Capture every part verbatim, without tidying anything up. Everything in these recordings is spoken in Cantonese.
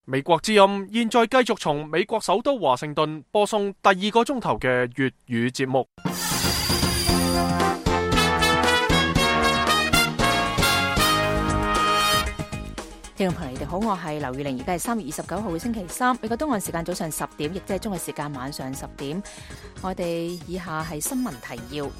美國之音現在繼續從美國首都華盛頓播送第二個鐘頭嘅粵語節目。 聽眾朋友，你哋好，我係劉宇玲，而家係三月二十九號星期三，美國東岸時間早上十點，亦即係中國時間晚上十點。我哋以下係新聞提要。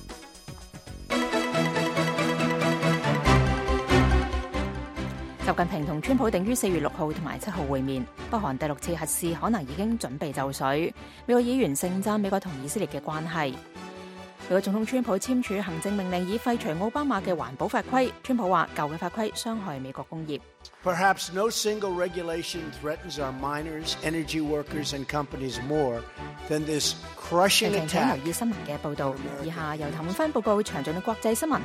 習近平同川普定於四月六號同埋七號會面。北韓第六次核試可能已經準備就緒。美國議員盛讚美國同以色列嘅關係。美國總統川普簽署行政命令，以廢除奧巴馬嘅環保法規。川普話舊嘅法規傷害美國工業。 Perhaps no single regulation threatens our miners, energy workers and companies more than this crushing attack. 請留意新聞嘅報導。以下由譚永芬報告詳盡嘅國際新聞。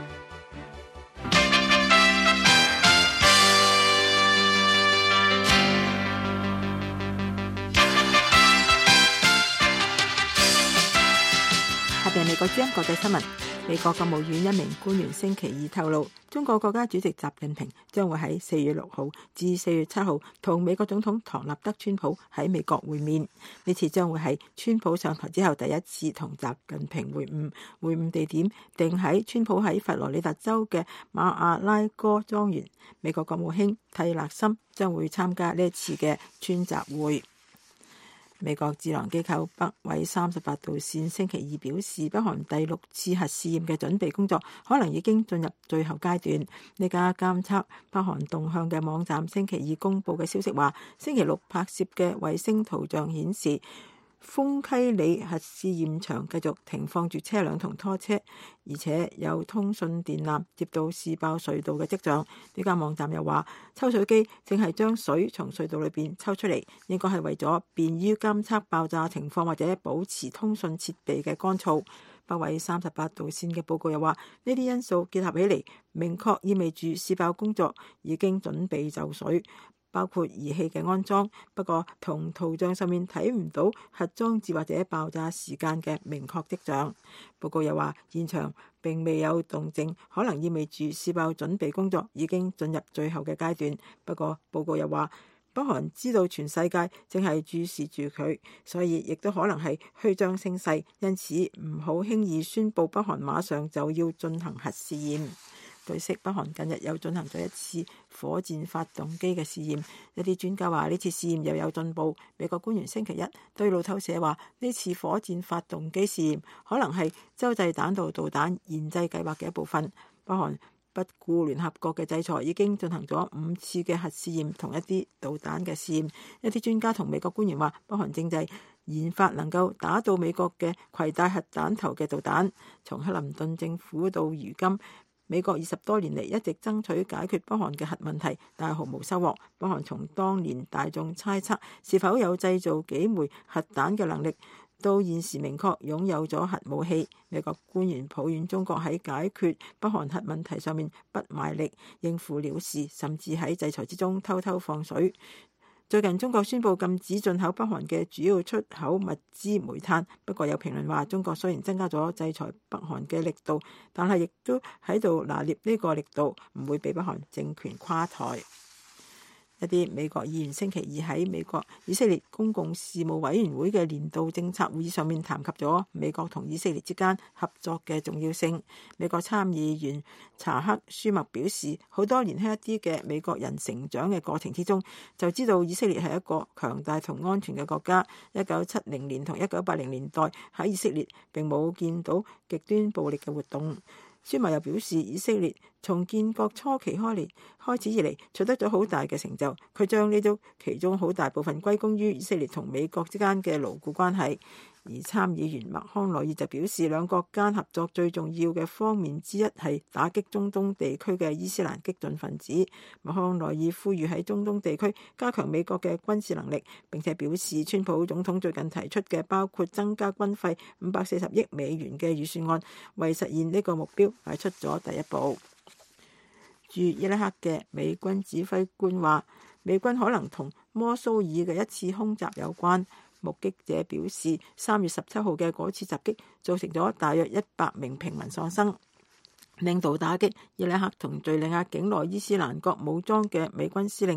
下邊係美國之音國際新聞。美國國務院一名官員星期二透露，中國國家主席習近平將會喺四月六號至四月七號同美國總統唐納德川普喺美國會面。呢次將會係川普上台之後第一次同習近平會晤，會晤地點定喺川普喺佛羅里達州嘅馬阿拉戈莊園。美國國務卿蒂勒森將會參加呢一次嘅川習會。美國智囊機構北緯三十八度線星期二表示，北韓第六次核試驗嘅準備工作可能已經進入最後階段。呢家監測北韓動向嘅網站星期二公佈嘅消息話，星期六拍攝嘅衛星圖像顯示，豐溪里核試驗場繼續停放住車輛同拖車，而且有通訊電纜接到試爆隧道嘅跡象。呢間網站又話，抽水機正係將水從隧道裏邊抽出嚟，應該係為咗便於監測爆炸情況或者保持通訊設備嘅乾燥。北緯三十八度線嘅報告又話，呢啲因素結合起嚟，明確意味住試爆工作已經準備就緒，包括儀器嘅安裝，不過同圖像上面睇唔到核裝置或者爆炸時間嘅明確跡象。報告又話，現場並未有動靜，可能意味住試爆準備工作已經進入最後嘅階段。不過報告又話，北韓知道全世界正係注視住佢，所以亦都可能係虛張聲勢，因此唔好輕易宣佈北韓馬上就要進行核試驗。據悉，北韓近日又進行咗一次火箭發動機嘅試驗，一啲專家話呢次試驗又有進步。美國官員星期一對路透社話，呢次火箭發動機試驗可能係洲際彈道導彈研製計劃嘅一部分。北韓不顧聯合國嘅制裁，已經進行咗五次嘅核試驗同一啲導彈嘅試驗。一啲專家同美國官員話，北韓正在研發能夠打到美國嘅攜帶核彈頭嘅導彈。從克林頓政府到如今，美國二十多年嚟一直爭取解決北韓嘅核問題，但係毫無收穫。北韓從當年大眾猜測是否有製造幾枚核彈嘅能力，到現時明確擁有咗核武器。美國官員抱怨中國喺解決北韓核問題上面不賣力，應付了事，甚至喺制裁之中偷偷放水。最近中國宣布禁止進口北韓嘅主要出口物資煤炭，不過有評論話，中國雖然增加咗制裁北韓嘅力度，但係亦都喺度拿捏呢個力度，唔會俾北韓政權垮台。一啲美國議員星期二喺美國以色列公共事務委員會嘅年度政策會議上面談及咗美國同以色列之間合作嘅重要性。美國參議員查克舒默表示，好多年輕一啲嘅美國人成長嘅過程之中，就知道以色列係一個強大同安全嘅國家。一九七零年同一九八零年代喺以色列並冇見到極端暴力嘅活動。舒默又表示，以色列從建國初期開嚟開始以嚟取得咗好大嘅成就，佢將呢種其中好大部分歸功於以色列同美國之間嘅牢固關係。而參議員麥康奈爾就表示，兩國間合作最重要嘅方面之一係打擊中東地區嘅伊斯蘭激進分子。麥康奈爾呼籲喺中東地區加強美國嘅軍事能力，並且表示川普總統最近提出嘅包括增加軍費五百四十億美元嘅預算案，為實現呢個目標邁出咗第一步。駐伊拉克嘅美軍指揮官話，美軍可能同摩蘇爾嘅一次空襲有關。目擊者表示，三月十七號嘅嗰次襲擊造成咗大約一百名平民喪生。領導打擊伊拉克同敘利亞境內伊斯蘭國武裝嘅美軍司令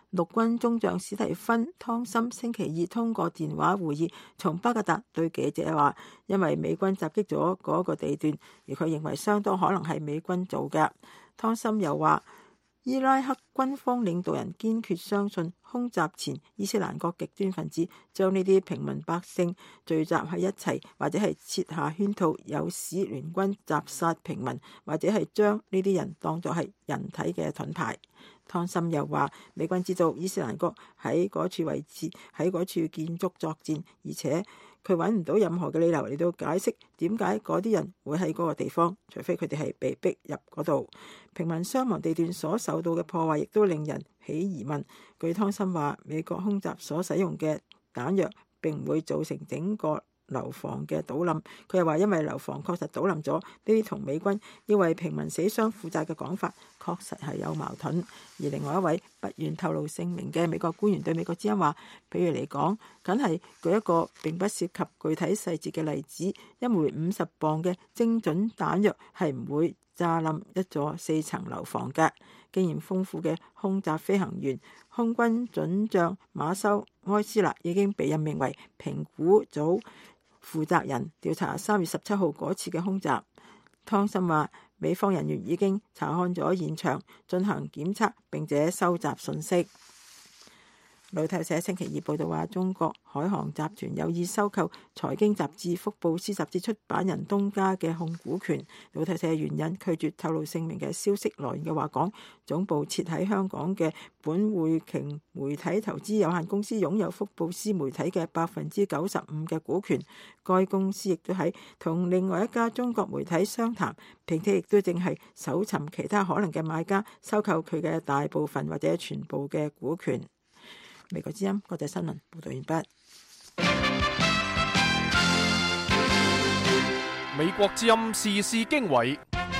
陸軍中將史提芬·湯森星期二通過電話會議，從巴格達對記者話，因為美軍襲擊咗嗰個地段，而佢認為相當可能係美軍做嘅。湯森又話，伊拉克軍方領導人堅決相信空襲前伊斯蘭國極端分子將呢啲平民百姓聚集喺一齊，或者係設下圈套，誘使聯軍襲殺平民，或者係將呢啲人當作係人體嘅盾牌。湯森又話，美軍知道伊斯蘭國喺嗰處位置，喺嗰處建築作戰，而且佢揾唔到任何嘅理由嚟到解釋點解嗰啲人會喺嗰個地方，除非佢哋係被逼入嗰度。平民傷亡地段所受到嘅破壞亦都令人起疑問。據湯森話，美國空襲所使用嘅彈藥並唔會造成整個樓房嘅倒冧。佢又話，因為樓房確實倒冧咗，呢啲同美軍要為平民死傷負責嘅講法確實係有矛盾。而另外一位不願透露姓名嘅美國官員對美國之音話，譬如嚟講，梗係舉一個並不涉及具體細節嘅例子，一枚五十磅嘅精準彈藥係唔會炸冧一座四層樓房嘅。經驗豐富嘅空襲飛行員空軍准將馬修埃斯納已經被任命為評估組負責人，調查三月十七號嗰次嘅空襲。湯森話，美方人員已經查看咗現場，進行檢測並且收集信息。路透社星期二報道話，中國海航集團有意收購財經雜誌福布斯雜誌出版人東家嘅控股權。路透社援引拒絕透露姓名嘅消息來源嘅話講，總部設喺香港嘅本匯瓊媒體投資有限公司擁有福布斯媒體嘅百分之九十五嘅股權。該公司亦都喺同另外一家中國媒體商談，並且亦都正係搜尋其他可能嘅買家，收購佢嘅大部分或者全部嘅股權。美國之音國際新聞報道完畢。 美國之音時事經緯，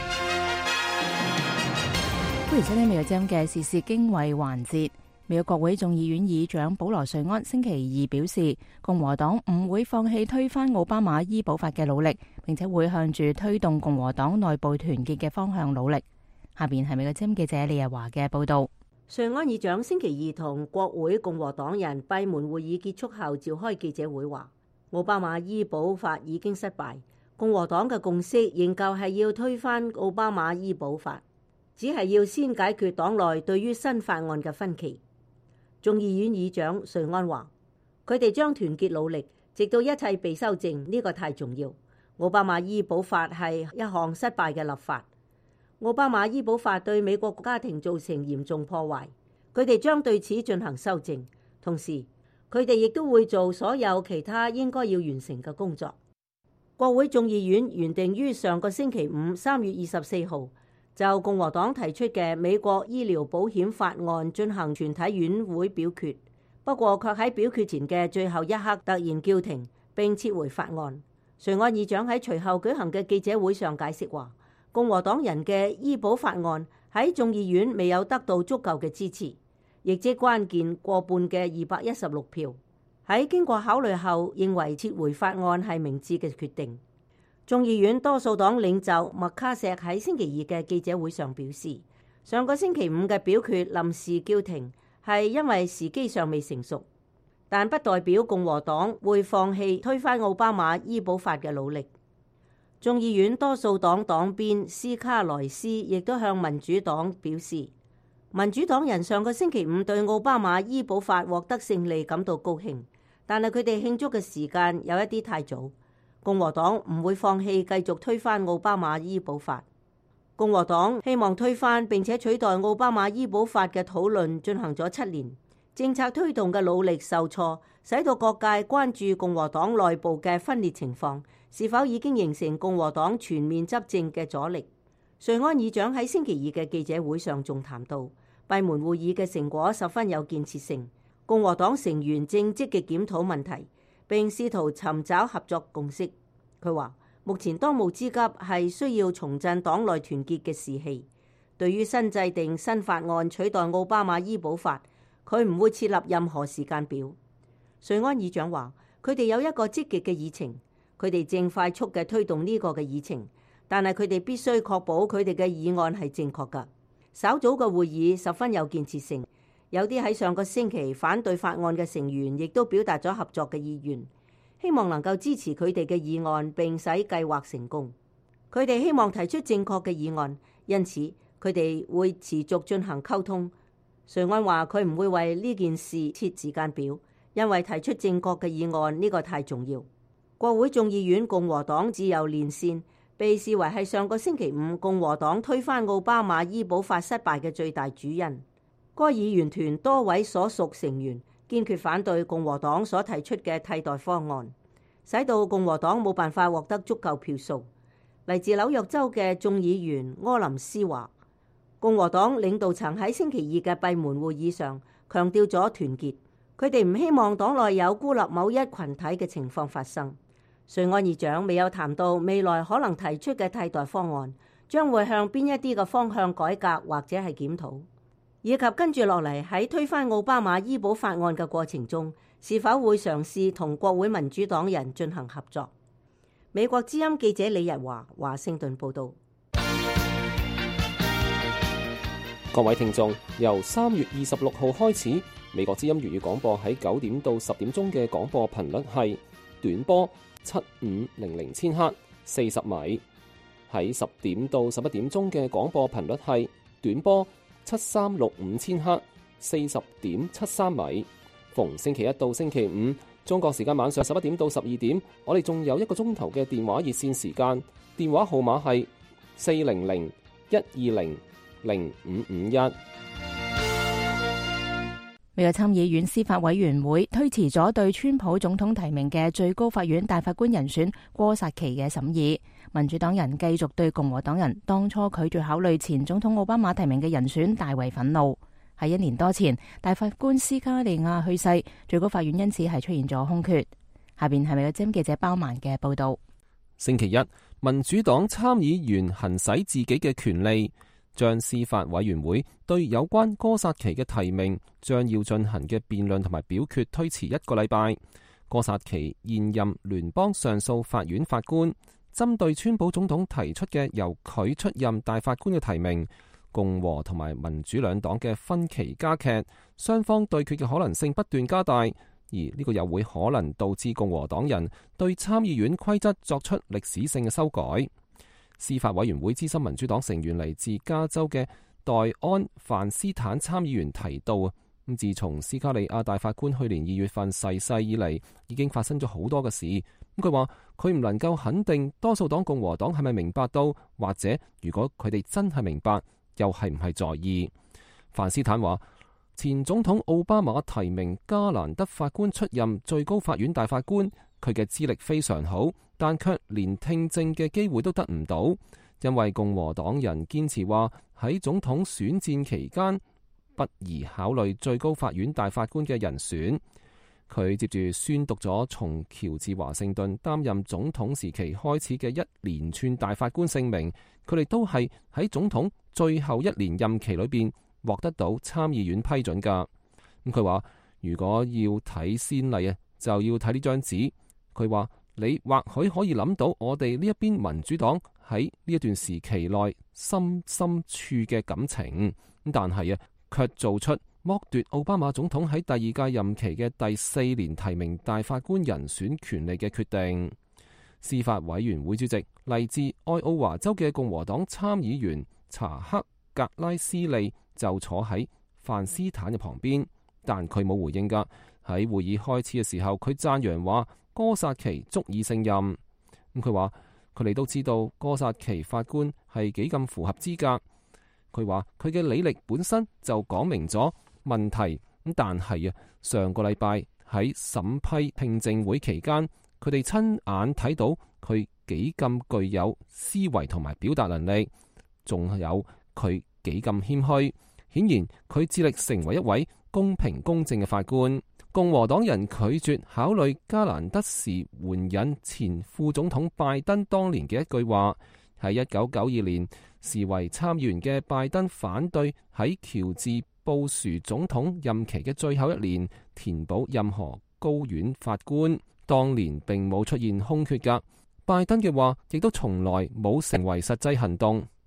歡迎收聽美國之音嘅時事經緯環節。美國國會眾議院議長保羅瑞安星期二表示，共和黨唔會放棄推翻奧巴馬醫保法嘅努力，並且會向住推動共和黨內部團結嘅方向努力。下邊係美國之音記者李日華嘅報道。 瑞安議長星期二同國會共和黨人閉門會議結束後召開記者會，話奧巴馬醫保法已經失敗，共和黨嘅共識仍舊係要推翻奧巴馬醫保法，只係要先解決黨內對於新法案嘅分歧。眾議院議長瑞安話，佢哋將團結努力，直到一切被修正，呢個太重要。奧巴馬醫保法係一項失敗嘅立法。奧巴馬醫保法對美國家庭造成嚴重破壞，佢哋將對此進行修正，同時佢哋亦都會做所有其他應該要完成嘅工作。國會眾議院原定於上個星期五三月二十四號就共和黨提出嘅美國醫療保險法案進行全體院會表決，不過卻喺表決前嘅最後一刻突然叫停並撤回法案。瑞安議長喺隨後舉行嘅記者會上解釋話，共和黨人嘅醫保法案喺眾議院未有得到足夠嘅支持，亦即關鍵過半嘅二百一十六票。喺經過考慮後，認為撤回法案係明智嘅決定。眾議院多數黨領袖麥卡錫喺星期二嘅記者會上表示，上個星期五嘅表決臨時叫停係因為時機尚未成熟，但不代表共和黨會放棄推翻奧巴馬醫保法嘅努力。眾議院多數黨黨鞭斯卡萊斯亦都向民主黨表示，民主黨人上個星期五對奧巴馬醫保法獲得勝利感到高興，但係佢哋慶祝嘅時間有一啲太早。共和黨唔會放棄繼續推翻奧巴馬醫保法。共和黨希望推翻並且取代奧巴馬醫保法嘅討論進行咗七年，政策推動嘅努力受挫，使到各界關注共和黨內部嘅分裂情況是否已經形成共和黨全面執政嘅阻力。瑞安議長喺星期二嘅記者會上仲談到，閉門會議嘅成果十分有建設性，共和黨成員正積極檢討問題，並試圖尋找合作共識。佢話，目前當務之急係需要重振黨內團結嘅士氣。對於新制定新法案取代奧巴馬醫保法，佢唔會設立任何時間表。瑞安議長話，佢哋有一個積極嘅議程，佢哋正快速嘅推動呢個嘅議程，但係佢哋必須確保佢哋嘅議案係正確㗎。稍早嘅會議十分有建設性， 有啲喺上個星期反對法案嘅成員亦都表達咗合作嘅意願，希望能夠支持佢哋嘅議案並使計劃成功。佢哋希望提出正確嘅議案，因此佢哋會持續進行溝通。瑞安話佢唔會為呢件事設時間表，因為提出正確嘅議案呢個太重要。國會眾議院共和黨自由連線被視為係上個星期五共和黨推翻奧巴馬醫保法失敗嘅最大主因。該議員團多位所屬成員堅決反對共和黨所提出嘅替代方案，使到共和黨冇辦法獲得足夠票數。嚟自紐約州嘅眾議員柯林斯話，共和黨領導層喺星期二嘅閉門會議上強調咗團結，佢哋唔希望黨內有孤立某一群體嘅情況發生。瑞安議長未有談到未來可能提出嘅替代方案將會向邊一啲嘅方向改革或者係檢討，以及跟住落嚟喺推翻奧巴馬醫保法案嘅過程中，是否會嘗試同國會民主黨人進行合作。美國之音記者李日華華盛頓報道。 各位聽眾，由三月二十六號開始，美國之音粵語廣播喺九點到十點鐘嘅廣播頻率係短波七五零零千赫四十米，喺十點到十一點鐘嘅廣播頻率係短波七三六五千赫四十點七三米。逢星期一到星期五，中國時間晚上十一點到十二點，我哋仲有一個鐘頭嘅電話熱線時間，電話號碼係四零零一二零零五五一。 美國參議院司法委員會推遲咗對川普總統提名嘅最高法院大法官人選哥薩奇嘅審議。民主黨人繼續對共和黨人當初拒絕考慮前總統奧巴馬提名嘅人選大為憤怒。喺一年多前，大法官斯卡利亞去世，最高法院因此係出現咗空缺。下邊係美國之音記者包曼嘅報道。 星期一，民主黨參議員行使自己嘅權利，將司法委員會對有關哥薩奇嘅提名將要進行嘅辯論同埋表決推遲一個禮拜。哥薩奇現任聯邦上訴法院法官，針對川普總統提出嘅由佢出任大法官嘅提名，共和同埋民主兩黨嘅分歧加劇，雙方對決嘅可能性不斷加大，而呢個又會可能導致共和黨人對參議院規則作出歷史性嘅修改。司法委員會資深民主黨成員嚟自加州嘅戴安范斯坦參議員提到啊，咁自從斯卡利亞大法官去年二月份逝世以嚟，已經發生咗好多嘅事。咁佢話佢唔能夠肯定多數黨共和黨係咪明白到，或者如果佢哋真係明白，又係唔係在意？范斯坦話，前總統奧巴馬提名加蘭德法官出任最高法院大法官，佢嘅資歷非常好，但卻連聽證嘅機會都得唔到，因為共和黨人堅持話喺總統選戰期間不宜考慮最高法院大法官嘅人選。佢接住宣讀咗從喬治華盛頓擔任總統時期開始嘅一連串大法官姓名，佢哋都係喺總統最後一年任期裏邊獲得到參議院批准噶。咁佢話如果要睇先例啊，就要睇呢張紙。佢話你或許可以諗到我哋呢一邊民主黨喺呢一段時期內深深處嘅感情，但係啊，卻做出剝奪奧巴馬總統喺第二屆任期嘅第四年提名大法官人選權利嘅決定。司法委員會主席嚟自愛奧華州嘅共和黨參議員查克格拉斯利就坐喺范斯坦嘅旁邊，但佢冇回應噶。喺會議開始嘅時候，佢讚揚話哥薩奇足以勝任。咁佢話佢哋都知道哥薩奇法官係幾咁符合資格。佢話佢嘅履歷本身就講明咗問題，咁但係啊，上個禮拜喺審批聽證會期間，佢哋親眼睇到佢幾咁具有思維同埋表達能力，仲有佢幾咁謙虛。顯然佢致力成為一位公平公正嘅法官。共和黨人拒絕考慮加蘭德時援引前副總統拜登當年嘅一句話，喺一九九二年時為參議員嘅拜登反對喺喬治布殊總統任期嘅最後一年填補任何高院法官，當年並冇出現空缺噶。拜登嘅話亦都從來冇成為實際行動。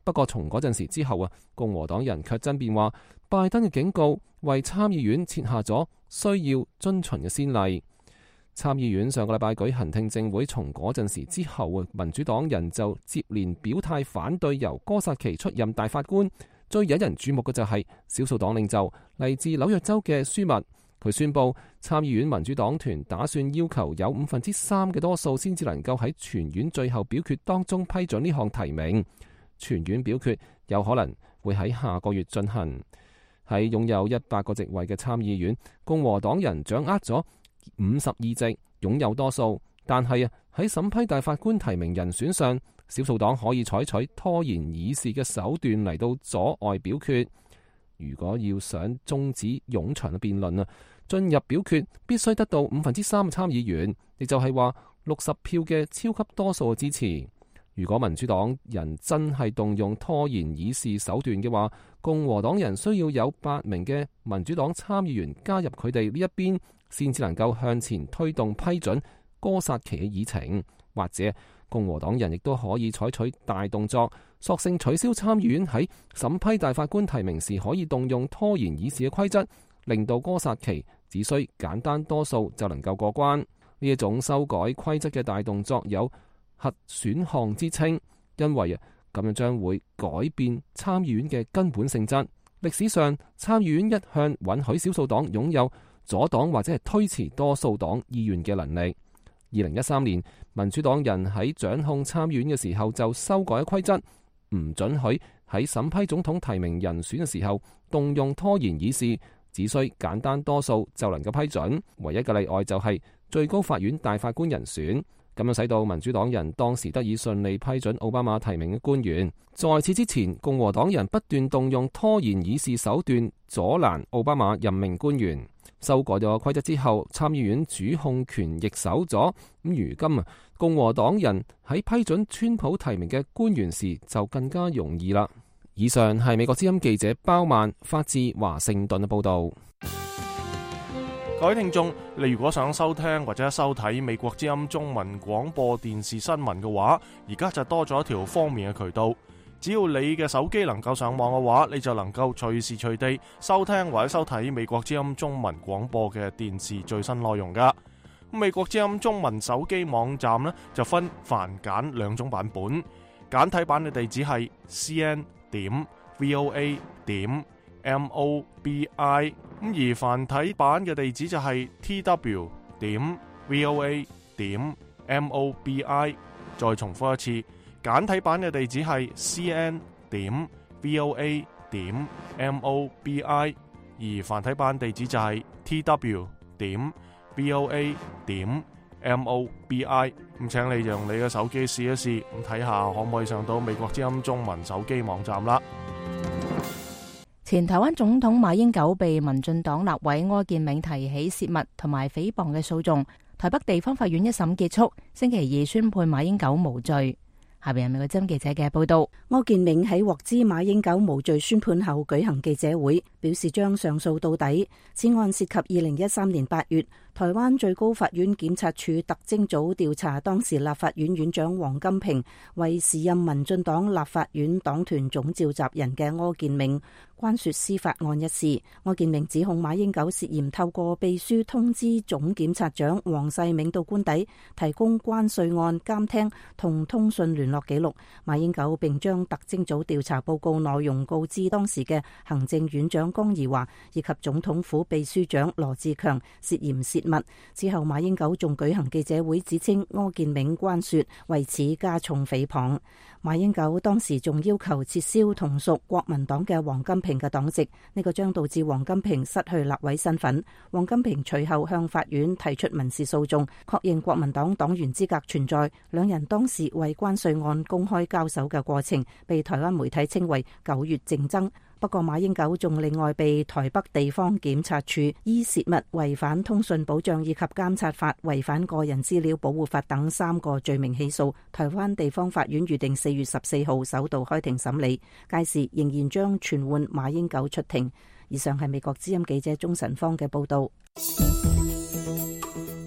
不過從嗰陣時之後啊，共和黨人卻爭辯話，拜登嘅警告為參議院設下咗需要遵循嘅先例。參議院上個禮拜舉行聽證會，從嗰陣時之後啊，民主黨人就接連表態反對由哥薩奇出任大法官。最引人注目嘅就係少數黨領袖嚟自紐約州嘅舒密，佢宣布參議院民主黨團打算要求有五分之三嘅多數先至能夠喺全院最後表決當中批准呢項提名。全院表決有可能會喺下個月進行。喺擁有一百個席位嘅參議院，共和黨人掌握咗五十二席，擁有多數。但係啊，喺審批大法官提名人選上，少數黨可以採取拖延議事嘅手段嚟到阻礙表決。如果要想終止冗長嘅辯論啊，進入表決必須得到五分之三嘅參議員，亦就係話六十票嘅超級多數嘅支持。如果民主黨人真係動用拖延議事手段嘅話，共和黨人需要有八名嘅民主黨參議員加入佢哋呢一邊，先至能夠向前推動批准哥薩奇嘅議程。或者共和黨人亦都可以採取大動作，索性取消參議院喺審批大法官提名時可以動用拖延議事嘅規則，令到哥薩奇只需簡單多數就能夠過關。呢一種修改規則嘅大動作有核選項之稱，因為啊咁樣將會改變參議院嘅根本性質。歷史上參議院一向允許少數黨擁有阻擋或者係推遲多數黨意願嘅能力。二零一三年，民主黨人喺掌控參議院嘅時候就修改規則，唔准許喺審批總統提名人選嘅時候動用拖延議事，只需簡單多數就能夠批准。唯一嘅例外就係最高法院大法官人選，咁樣使到民主黨人當時得以順利批准奧巴馬提名嘅官員。在此之前，共和黨人不斷動用拖延議事手段阻攔奧巴馬任命官員。修改咗規則之後，參議院主控權易手咗。咁如今啊，共和黨人喺批准川普提名嘅官員時就更加容易啦。以上係美國之音記者包曼發自華盛頓嘅報道。 各位聽眾，你如果想收聽或者收睇美國之音中文廣播電視新聞嘅話，而家就多咗一條方便嘅渠道。只要你嘅手機能夠上網嘅話，你就能夠隨時隨地收聽或者收睇美國之音中文廣播嘅電視最新內容噶。美國之音中文手機網站呢，就分繁簡兩種版本，簡體版嘅地址係 c n 點 v o a 點 m o b i， 咁而繁體版嘅地址就係 t w 點 v o a 點 m o b i。 再重複一次，簡體版嘅地址係 c n 點 v o a 點 m o b i， 而繁體版地址就係 t w 點 v o a 點 m o b i。 咁請你用你嘅手機試一試，咁睇下可唔可以上到美國之音中文手機網站啦。 前台灣總統馬英九被民進黨立委柯建銘提起洩密同埋誹謗嘅訴訟，台北地方法院一審結束，星期二宣判馬英九無罪。下邊係美國之音記者嘅報道。 柯建銘喺獲知馬英九無罪宣判後舉行記者會，表示將上訴到底。此案涉及二零一三年八月，台灣最高法院檢察處特偵組調查當時立法院院長王金平為時任民進黨立法院黨團總召集人嘅柯建銘關說司法案一事。柯建銘指控馬英九涉嫌透過秘書通知總檢察長黃世銘到官邸提供關稅案監聽同通訊聯絡記錄。馬英九並將特偵組調查報告內容告知當時嘅行政院長江宜樺以及總統府秘書長羅志強，涉嫌洩密。之後馬英九仲舉行記者會，指稱柯建銘關說，為此加重誹謗。馬英九當時仲要求撤銷同屬國民黨嘅王金平嘅黨籍，呢個將導致王金平失去立委身份。王金平隨後向法院提出民事訴訟，確認國民黨黨員資格存在。兩人當時為關稅案公開交手嘅過程，被台灣媒體稱為九月政爭。不過馬英九仲另外被台北地方檢察處依洩密、違反通訊保障以及監察法、違反個人資料保護法等三個罪名起訴。台灣地方法院預定四月十四號首度開庭審理，屆時仍然將傳喚馬英九出庭。以上係美國之音記者鍾晨芳嘅報道。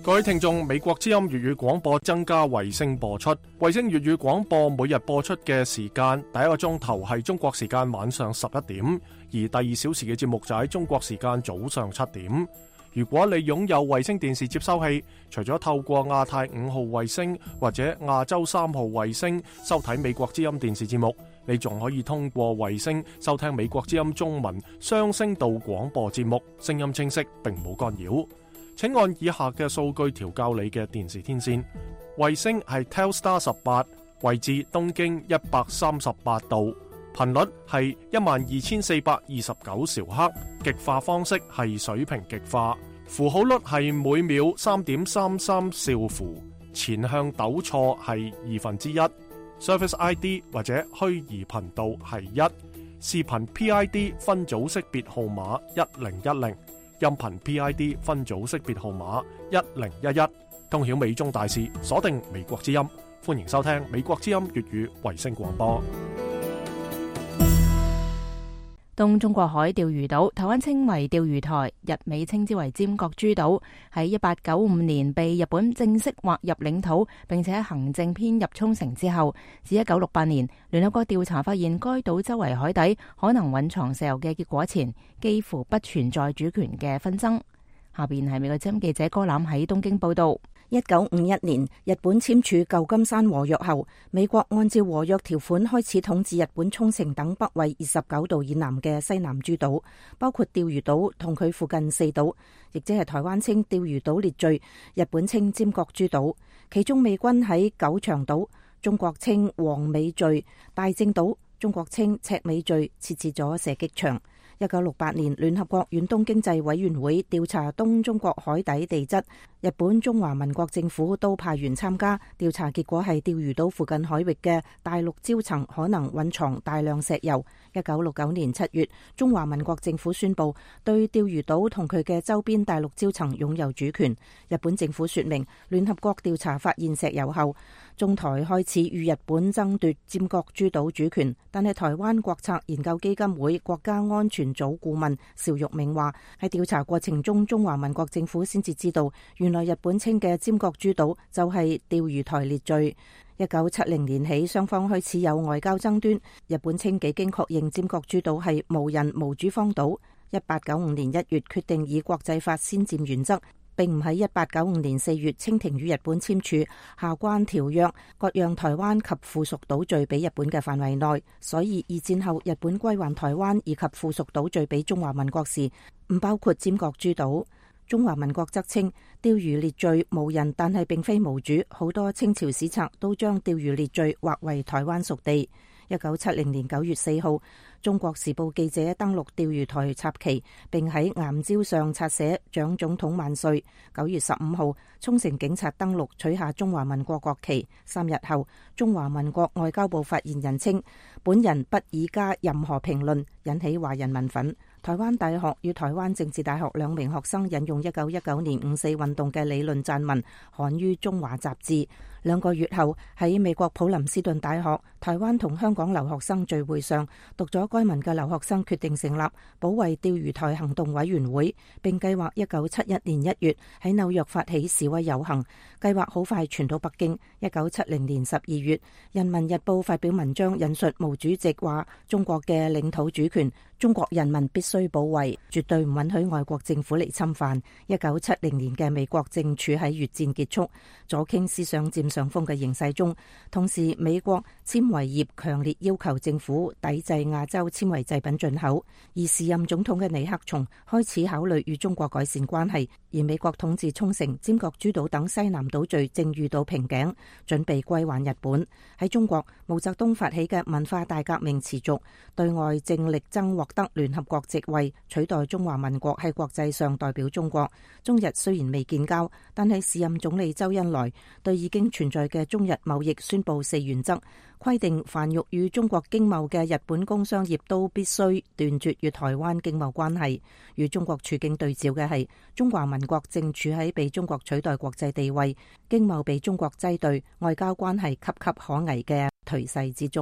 各位聽眾，美國之音粵語廣播增加衛星播出。衛星粵語廣播每日播出嘅時間，第一個鐘頭係中國時間晚上十一點，而第二小時嘅節目就喺中國時間早上七點。如果你擁有衛星電視接收器，除咗透過亞太五號衛星或者亞洲三號衛星收睇美國之音電視節目，你仲可以通過衛星收聽美國之音中文雙聲道廣播節目，聲音清晰並冇干擾。請按以下嘅數據調校你嘅電視天線。衛星係 Telstar 十八，位置東經一百三十八度，頻率係一萬二千四百二十九兆赫，極化方式係水平極化，符號率係每秒三點三三兆符，前向抖錯係二分之一，Service I D 或者虛擬頻道係一，視頻 P I D 分組識別號碼一零一零。音頻 P I D 分組識別號碼一零一一，通曉美中大事，鎖定美國之音，歡迎收聽美國之音粵語衛星廣播。 東中國海釣魚島，台灣稱為釣魚台，日美稱之為尖閣諸島，喺一八九五年被日本正式劃入領土，並且行政編入沖繩之後，至一九六八年聯合國調查發現該島周圍海底可能蘊藏石油嘅結果前，幾乎不存在主權嘅紛爭。下邊係美國之音記者柯欖喺東京報道。 一九五一年，日本簽署舊金山和約後，美國按照和約條款開始統治日本沖繩等北緯二十九度以南嘅西南諸島，包括釣魚島同佢附近四島，亦即係台灣稱釣魚島列嶼，日本稱尖閣諸島。其中美軍喺九長島，中國稱黃尾嶼、大正島，中國稱赤尾嶼設置咗射擊場。一九六八年，聯合國遠東經濟委員會調查東中國海底地質，日本中華民國政府都派員參加調查，結果係釣魚島附近海域嘅大陸礁層可能蘊藏大量石油。一九六九年七月，中華民國政府宣布對釣魚島同佢嘅周邊大陸礁層擁有主權。日本政府說明，聯合國調查發現石油後，中台開始與日本爭奪尖閣諸島主權，但係台灣國策研究基金會國家安全組顧問邵玉銘話，喺調查過程中，中華民國政府先至知道，原來日本稱嘅尖閣諸島就係釣魚台列嶼。一九七零年起，雙方開始有外交爭端。日本稱幾經確認尖閣諸島係無人無主荒島。一八九五年一月決定以國際法先佔原則，並唔喺一八九五年四月清廷與日本簽署下關條約，割讓台灣及附屬島嶼俾日本嘅範圍內。所以二戰後日本歸還台灣以及附屬島嶼俾中華民國時，唔包括尖閣諸島。中華民國則稱釣魚列嶼無人，但係並非無主。好多清朝史冊都將釣魚列嶼劃為台灣屬地。一九七零年九月四號，中國時報記者登陸釣魚台插旗，並喺岩礁上擦寫蔣總統萬歲。九月十五號，沖繩警察登陸取下中華民國國旗。三日後，中華民國外交部發言人稱，本人不以加任何評論，引起華人民憤。台灣大學與台灣政治大學兩名學生引用一九一九年五四運動嘅理論撰文，刊於中華雜誌。兩個月後，喺美國普林斯頓大學台灣同香港留學生聚會上，讀咗該文嘅留學生決定成立保衛釣魚台行動委員會，並計劃一九七一年一月喺紐約發起示威遊行，計劃好快傳到北京。一九七零年十二月，《人民日報》發表文章引述毛主席話：中國嘅領土主權，中國人民必須保衛，絕對唔允許外國政府嚟侵犯。一九七零年嘅美國正處喺越戰結束、左傾思想佔上風嘅形勢中，同時美國纖維業強烈要求政府抵制亞洲纖維製品進口，而時任總統嘅尼克松開始考慮與中國改善關係，而美國統治沖繩、尖閣諸島等西南島嶼正遇到瓶頸，準備歸還日本。喺中國，毛澤東發起嘅文化大革命持續，對外正力爭獲得聯合國席位，取代中華民國喺國際上代表中國。中日雖然未建交，但係時任總理周恩來對已經存在嘅中日貿易宣布四原則，規定凡欲與中國經貿嘅日本工商業都必須斷絕與台灣經貿關係。與中國處境對照嘅係，中華民國正處喺被中國取代國際地位、經貿被中國擠兌、外交關係岌岌可危嘅頹勢之中。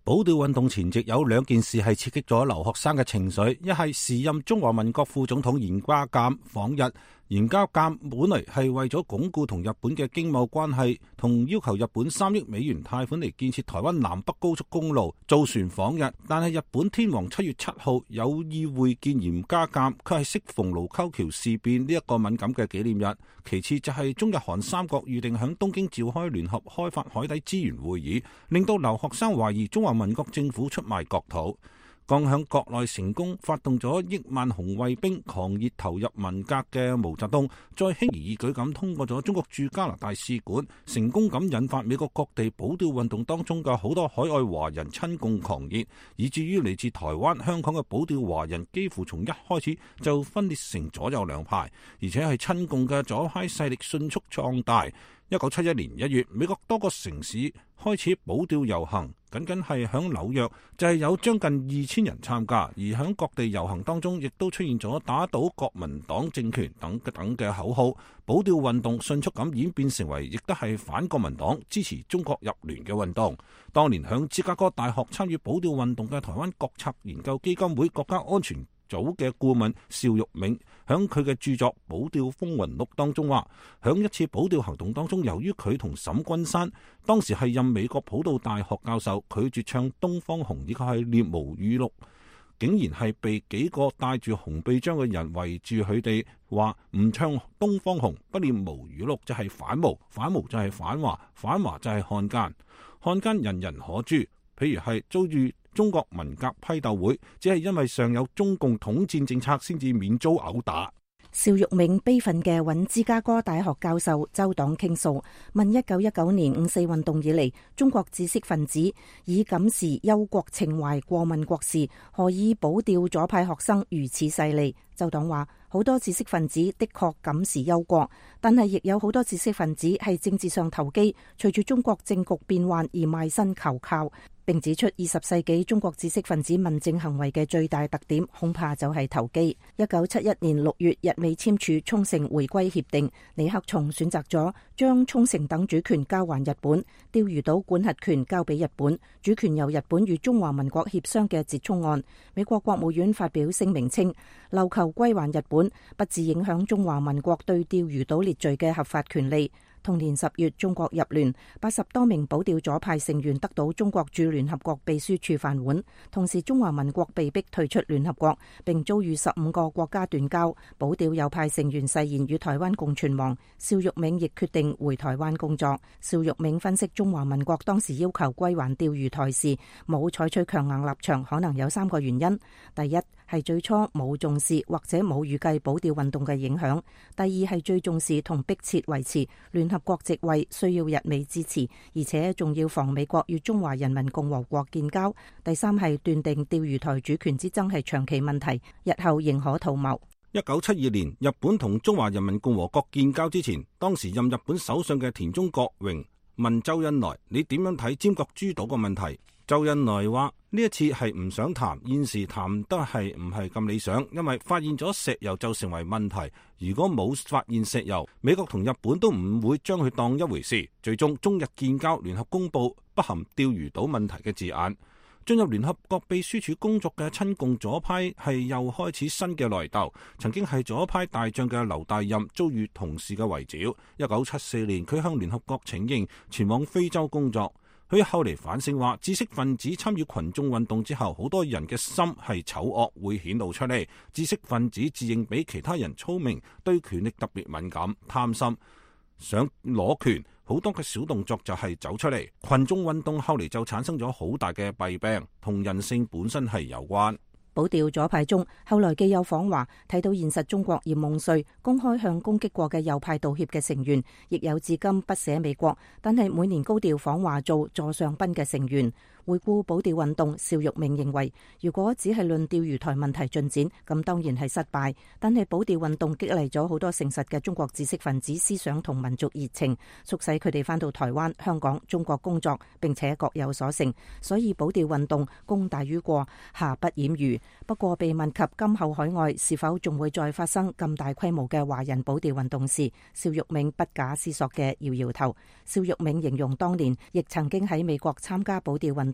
保釣運動前夕有兩件事係刺激咗留學生嘅情緒，一係時任中華民國副總統嚴家淦訪日。嚴家淦本嚟係為咗鞏固同日本嘅經貿關係，同要求日本三億美元貸款嚟建設台灣南北高速公路，造船訪日。但係日本天皇七月七號有意會見嚴家淦，佢係適逢盧溝橋事變呢一個敏感嘅紀念日。其次就係中日韓三國預定響東京召開聯合開發海底資源會議，令到留學生懷疑中華民國政府出賣國土。剛響國內成功發動咗億萬紅衛兵狂熱投入文革嘅毛澤東，再輕而易舉咁通過咗中國駐加拿大使館，成功咁引發美國各地保釣運動當中嘅好多海外華人親共狂熱，以至於嚟自台灣、香港嘅保釣華人幾乎從一開始就分裂成左右兩派，而且係親共嘅左派勢力迅速壯大。一九七一年一月，美國多個城市開始保釣遊行，僅僅係響紐約就係有將近二千人參加，而響各地遊行當中亦都出現咗打倒國民黨政權等等嘅口號。保釣運動迅速咁演變成為亦都係反國民黨支持中國入聯嘅運動。當年響芝加哥大學參與保釣運動嘅台灣國策研究基金會國家安全組嘅顧問邵玉銘響佢嘅著作《保釣風雲錄》當中話，響一次保釣行動當中，由於佢同沈君山當時係任美國普渡大學教授，拒絕唱《東方紅》以及係念毛語錄，竟然係被幾個戴住紅臂章嘅人圍住佢哋，話唔唱《東方紅》不念毛語錄就係反毛，反毛就係反華，反華就係漢奸，漢奸人人可誅。譬如係遭遇中國文革批鬥會，只係因為上有中共統戰政策，先至免遭毆打。 邵玉銘悲憤嘅揾芝加哥大學教授周黨傾訴，問一九一九年五四運動以嚟，中國知識分子以感時憂國情懷過問國事，何以保釣左派學生如此勢利？周黨話，好多知識分子的確感時憂國，但係亦有好多知識分子係政治上投機，隨住中國政局變幻而賣身求靠。並指出，二十世紀中國知識分子問政行為嘅最大特點，恐怕就係投機。一九七一年六月，日美簽署沖繩回歸協定，尼克松選擇咗將沖繩等主權交還日本，釣魚島管轄權交俾日本，主權由日本與中華民國協商嘅折衷案。美國國務院發表聲明稱，琉球歸還日本，不致影響中華民國對釣魚島列嶼嘅合法權利。同年十月，中國入聯，八十多名保釣左派成員得到中國駐聯合國秘書處飯碗。同時，中華民國被逼退出聯合國，並遭遇十五個國家斷交。保釣右派成員誓言與台灣共存亡。邵玉銘亦決定回台灣工作。邵玉銘分析，中華民國當時要求歸還釣魚台時，冇採取強硬立場，可能有三個原因：第一，係最初冇重視或者冇預計保釣運動嘅影響；第二，係最重視同迫切維持聯合國席位，需要日美支持，而且仲要防美國與中華人民共和國建交；第三，係斷定釣魚台主權之爭係長期問題，日後仍可圖謀。 一九七二年，日本同中華人民共和國建交之前，當時任日本首相嘅田中角榮問周恩來：你點樣睇尖閣諸島嘅問題？周恩來話：呢一次係唔想談，現時談得係唔係咁理想，因為發現咗石油就成為問題。如果冇發現石油，美國同日本都唔會將佢當一回事。最終中日建交，聯合公佈不含釣魚島問題嘅字眼。進入聯合國秘書處工作嘅親共左派係又開始新嘅來鬥。曾經係左派大將嘅劉大任遭遇同事嘅圍剿。一九七四年，佢向聯合國請纓，前往非洲工作。佢後嚟反省話，知識分子參與群眾運動之後，好多人嘅心係醜惡，會顯露出嚟。知識分子自認比其他人聰明，對權力特別敏感、貪心，想攞權，好多嘅小動作就係走出嚟。群眾運動後嚟就產生咗好大嘅弊病，同人性本身係有關。 保釣左派中，後來既有訪華，睇到現實中國而夢碎，公開向攻擊過嘅右派道歉嘅成員，亦有至今不捨美國，但係每年高調訪華做座上賓嘅成員。回顧保釣運動，邵玉銘認為，如果只係論釣魚台問題進展，咁當然係失敗。但係保釣運動激勵咗好多誠實嘅中國知識分子思想同民族熱情，促使佢哋返到台灣、香港、中國工作，並且各有所成。所以保釣運動功大於過，瑕不掩瑜。不過被問及今後海外是否仲會再發生咁大規模嘅華人保釣運動時，邵玉銘不假思索嘅搖搖頭。邵玉銘形容當年亦曾經喺美國參加保釣運動。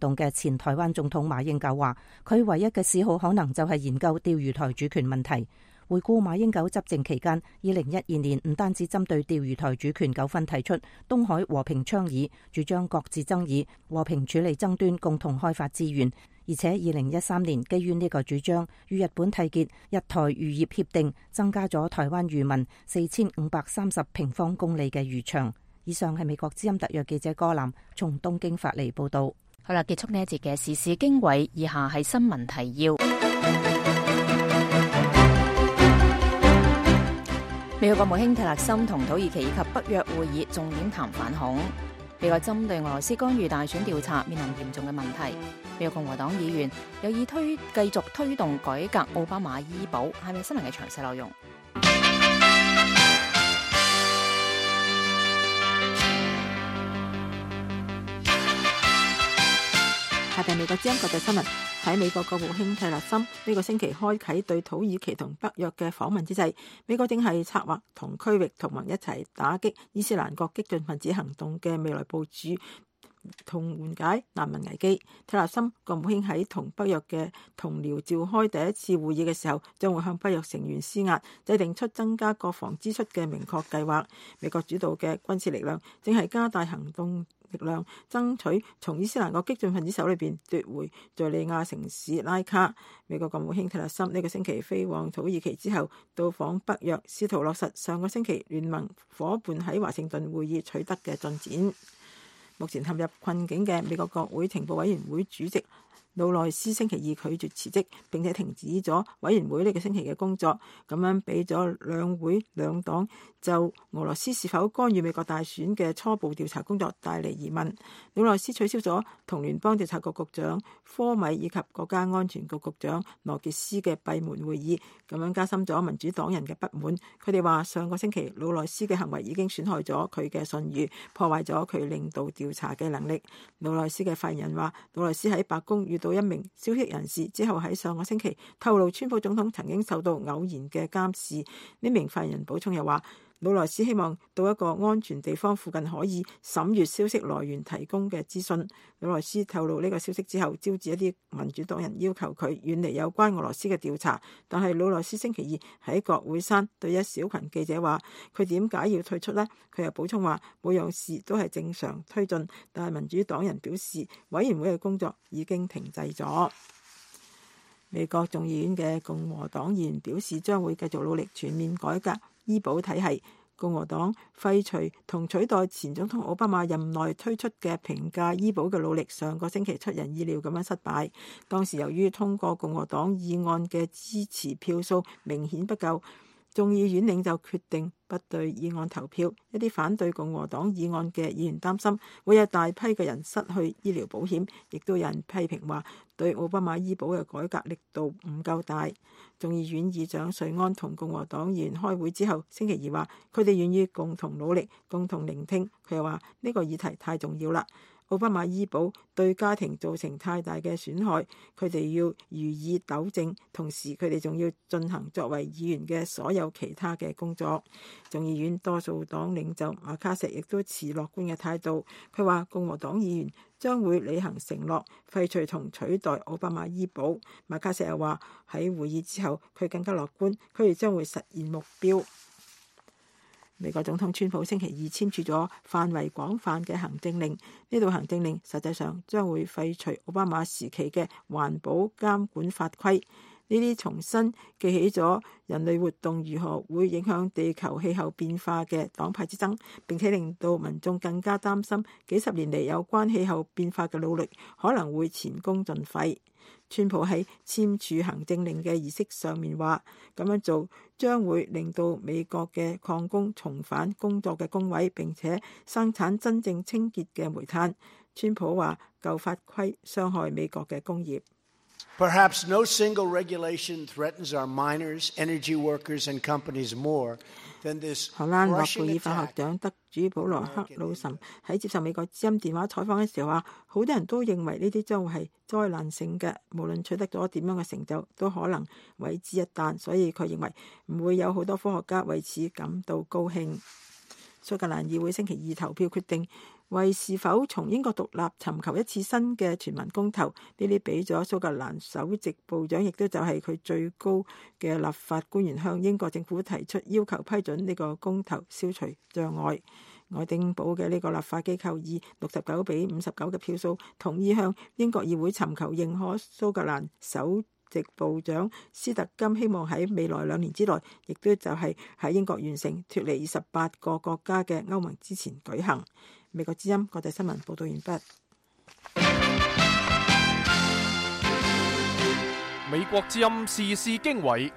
動嘅前台灣總統馬英九話，佢唯一嘅嗜好可能就係研究釣魚台主權問題。回顧馬英九執政期間，二零一二年唔單止針對釣魚台主權糾紛提出東海和平倡議，主張擱置爭議、和平處理爭端、共同開發資源，而且二零一三年基於呢個主張，與日本締結日台漁業協定，增加咗台灣漁民四千五百三十平方公里嘅漁場。以上係美國之音特約記者歌南從東京發嚟報道。 好啦，結束呢一節嘅時事經緯，以下係新聞提要。美國國務卿蒂勒森同土耳其以及北約會議重點談反恐。美國針對俄羅斯干預大選調查面臨嚴重嘅問題。美國共和黨議員有意推繼續推動改革奧巴馬醫保，係咪新聞嘅詳細內容？ 下邊美國之音國際新聞。喺美國國務卿蒂勒森呢個星期開啟對土耳其同北約嘅訪問之際，美國正係策劃同區域同盟一齊打擊伊斯蘭國激進分子行動嘅未來部署同緩解難民危機。蒂勒森國務卿喺同北約嘅同僚召開第一次會議嘅時候，將會向北約成員施壓，制定出增加國防支出嘅明確計劃。美國主導嘅軍事力量正係加大行動力量，爭取從伊斯蘭國激進分子手裏邊奪回敘利亞城市拉卡。美國國務卿蒂勒森呢個星期飛往土耳其之後，到訪北約，試圖落實上個星期聯盟夥伴喺華盛頓會議取得嘅進展。目前陷入困境嘅美國國會情報委員會主席魯內斯星期二拒絕辭職，並且停止咗委員會呢個星期嘅工作，咁樣俾咗兩會兩黨就俄羅斯是否干預美國大選嘅初步調查工作帶嚟疑問。魯內斯取消咗同聯邦調查局局長科米以及國家安全局局長羅傑斯嘅閉門會議，咁樣加深咗民主黨人嘅不滿。佢哋話上個星期魯內斯嘅行為已經損害咗佢嘅信譽，破壞咗佢領導調查嘅能力。魯內斯嘅發言人話，魯內斯喺白宮遇到一名消息人士之後，喺上個星期透露川普總統曾經受到偶然嘅監視。呢名發言人補充又話，魯內斯希望到一個安全地方附近可以審閱消息來源提供嘅資訊。魯內斯透露呢個消息之後，招致一啲民主黨人要求佢遠離有關俄羅斯嘅調查。但係魯內斯星期二喺國會山對一小群記者話，佢點解要退出呢？佢又補充話，每樣事都係正常推進，但係民主黨人表示委員會嘅工作已經停滯咗。美國眾議院嘅共和黨議員表示將會繼續努力全面改革醫保體系。共和黨廢除同取代前總統奧巴馬任內推出嘅平價醫保嘅努力，上個星期出人意料咁樣失敗。當時由於通過共和黨議案嘅支持票數明顯不夠，眾議院領袖決定不對議案投票。一啲反對共和黨議案嘅議員擔心會有大批嘅人失去醫療保險，亦都有人批評話對奧巴馬醫保嘅改革力度唔夠大。眾議院議長瑞安同共和黨議員開會之後，星期二話佢哋願意共同努力、共同聆聽。佢又話呢個議題太重要啦。奧巴馬醫保對家庭造成太大嘅損害，佢哋要予以糾正，同時佢哋仲要進行作為議員嘅所有其他嘅工作。眾議院多數黨領袖馬卡錫亦都持樂觀嘅態度，佢話共和黨議員將會履行承諾，廢除同取代奧巴馬醫保。馬卡錫又話喺會議之後，佢更加樂觀，佢哋將會實現目標。美國總統川普星期二簽署咗範圍廣泛嘅行政令，呢度行政令實際上將會廢除奧巴馬時期嘅環保監管法規。呢啲重新記起咗人類活動如何會影響地球氣候變化嘅黨派之爭，並且令到民眾更加擔心幾十年嚟有關氣候變化嘅努力可能會前功盡廢。川普喺簽署行政令嘅儀式上面話，咁樣做將會令到美國嘅礦工重返工作嘅工位，並且生產真正清潔嘅煤炭。川普話舊法規傷害美國嘅工業。 Perhaps no single regulation threatens our miners, energy workers and companies more than this. 荷蘭諾貝爾化學獎得主保羅克魯岑喺接受美國之音電話採訪嘅時候話，好多人都認為呢啲將會係災難性嘅，無論取得咗點樣嘅成就，都可能毀之一旦。所以佢認為唔會有好多科學家為此感到高興。 蘇格蘭議會星期二投票決定為是否從英國獨立尋求一次新嘅全民公投，呢啲俾咗蘇格蘭首席部長，亦都就係佢最高嘅立法官員向英國政府提出要求批准呢個公投，消除障礙。愛丁堡嘅呢個立法機構以六十九比五十九嘅票數同意向英國議會尋求認可蘇格蘭首席部長斯特金，希望喺未來兩年之內，亦都就係喺英國完成脫離二十八個國家嘅歐盟之前舉行。美國之音國際新聞報道完畢。 美國之音時事經緯，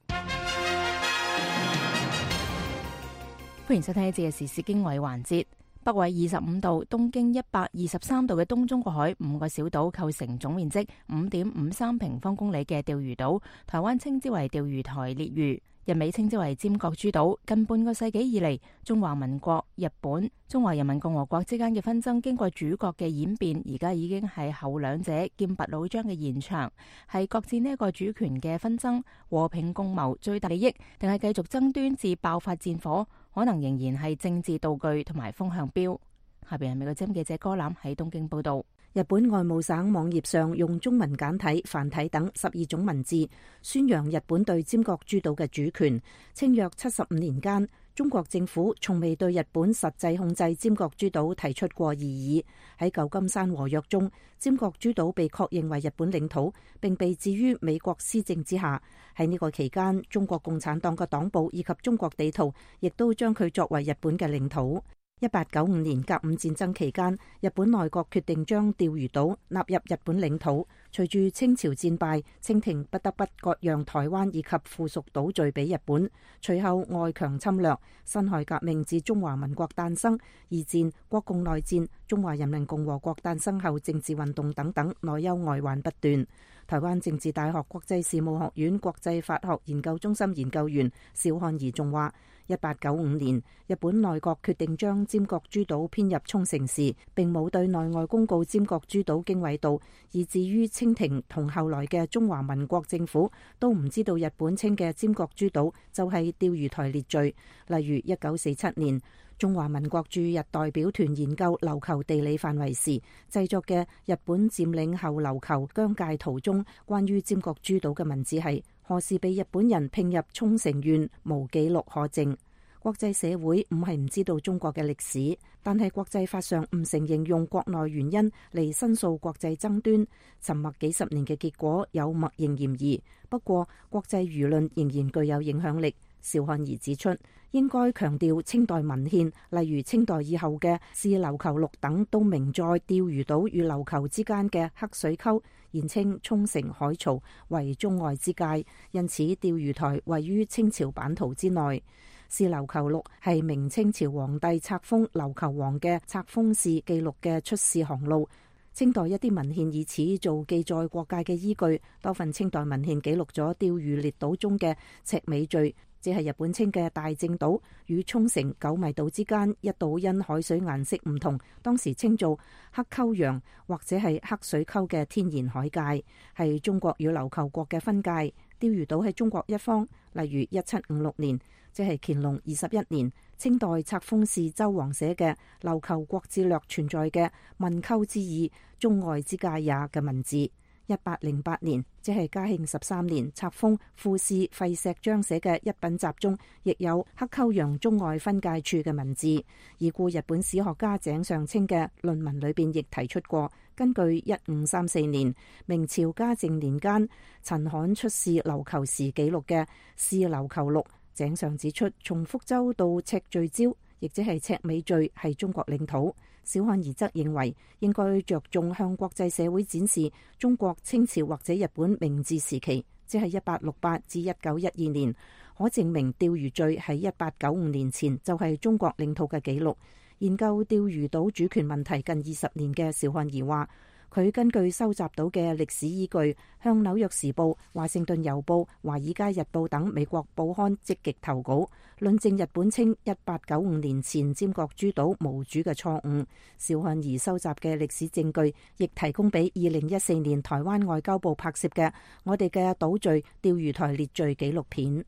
歡迎收聽呢節嘅時事經緯環節。北緯二十五度，東經一百二十三度嘅東中國海五個小島構成總面積五點五三平方公里嘅釣魚島，台灣稱之為釣魚台列嶼，日美稱之為尖閣諸島。近半個世紀以嚟，中華民國、日本、中華人民共和國之間嘅紛爭經過主角嘅演變，而家已經係後兩者劍拔弩張嘅現場，係各自呢一個主權嘅紛爭，和平共謀最大利益，定係繼續爭端至爆發戰火？可能仍然係政治道具同埋風向標。下邊係美國之音記者歌欖喺東京報道。 日本外務省網頁上用中文簡體、繁體等十二種文字宣揚日本對尖閣諸島嘅主權，稱約七十五年間，中國政府從未對日本實際控制尖閣諸島提出過異議。喺舊金山和約中，尖閣諸島被確認為日本領土，並被置於美國施政之下。喺呢個期間，中國共產黨嘅黨部以及中國地圖亦都將佢作為日本嘅領土。一八九五年甲午戰爭期間，日本內閣決定將釣魚島納入日本領土。隨住清朝戰敗，清廷不得不割讓台灣以及附屬島嶼俾日本。隨後外強侵略、辛亥革命至中華民國誕生、二戰、國共內戰、中華人民共和國誕生後政治運動等等，內憂外患不斷。台灣政治大學國際事務學院國際法學研究中心研究員邵漢儀仲話：一八九五年，日本內閣決定將尖閣諸島編入沖繩時，並冇對內外公告尖閣諸島經緯度，以至於清廷同後來嘅中華民國政府都唔知道日本稱嘅尖閣諸島就係釣魚台列嶼。例如一九四七年，中華民國駐日代表團研究琉球地理範圍時製作嘅日本佔領後琉球疆界圖中關於尖閣諸島嘅文字係何時被日本人併入沖繩縣，無記錄可證。國際社會唔係唔知道中國嘅歷史，但係國際法上唔承認用國內原因嚟申訴國際爭端，沉默幾十年嘅結果有默認嫌疑。不過國際輿論仍然具有影響力。邵漢儀指出，應該強調清代文獻，例如清代以後嘅《試琉球錄》等，都明載釣魚島與琉球之間嘅黑水溝，現稱沖繩海槽為中外之界，因此釣魚台位於清朝版圖之內。《試琉球錄》係明清朝皇帝冊封琉球王嘅冊封使記錄嘅出使航路。清代一啲文獻以此做記載國界嘅依據，多份清代文獻記錄咗釣魚列島中嘅赤尾嶼，即係日本稱嘅大正島，與沖繩九米島之間一島因海水顏色唔同，當時稱做黑溝洋或者係黑水溝嘅天然海界，係中國與琉球國嘅分界。釣魚島係中國一方。例如一七五六年，即係乾隆二十一年，清代冊封使周王寫嘅《琉球國志略》存在嘅問溝之意，中外之界也嘅文字。一八零八年，即係嘉慶十三年，冊封副使費錫章寫嘅一品集中，亦有黑溝洋中外分界處嘅文字。已故日本史學家井上清嘅論文裏邊亦提出過，根據一五三四年明朝嘉靖年間陳罕出使琉球時記錄嘅《試琉球錄》，井上指出，從福州到赤聚礁，亦即係赤尾嶼，係中國領土。小漢儀則認為應該着重向國際社會展示中國清朝或者日本明治時期，即係一八六八至一九一二年，可證明釣魚嶼喺一八九五年前就係中國領土嘅記錄。研究釣魚島主權問題近二十年嘅小漢儀話，佢根據收集到嘅歷史依據，向紐約時報、華盛頓郵報、華爾街日報等美國報刊積極投稿，論證日本稱一八九五年前尖閣諸島無主嘅錯誤。邵漢儀收集嘅歷史證據，亦提供俾二零一四年台灣外交部拍攝嘅我哋嘅島嶼釣魚台列嶼紀錄片。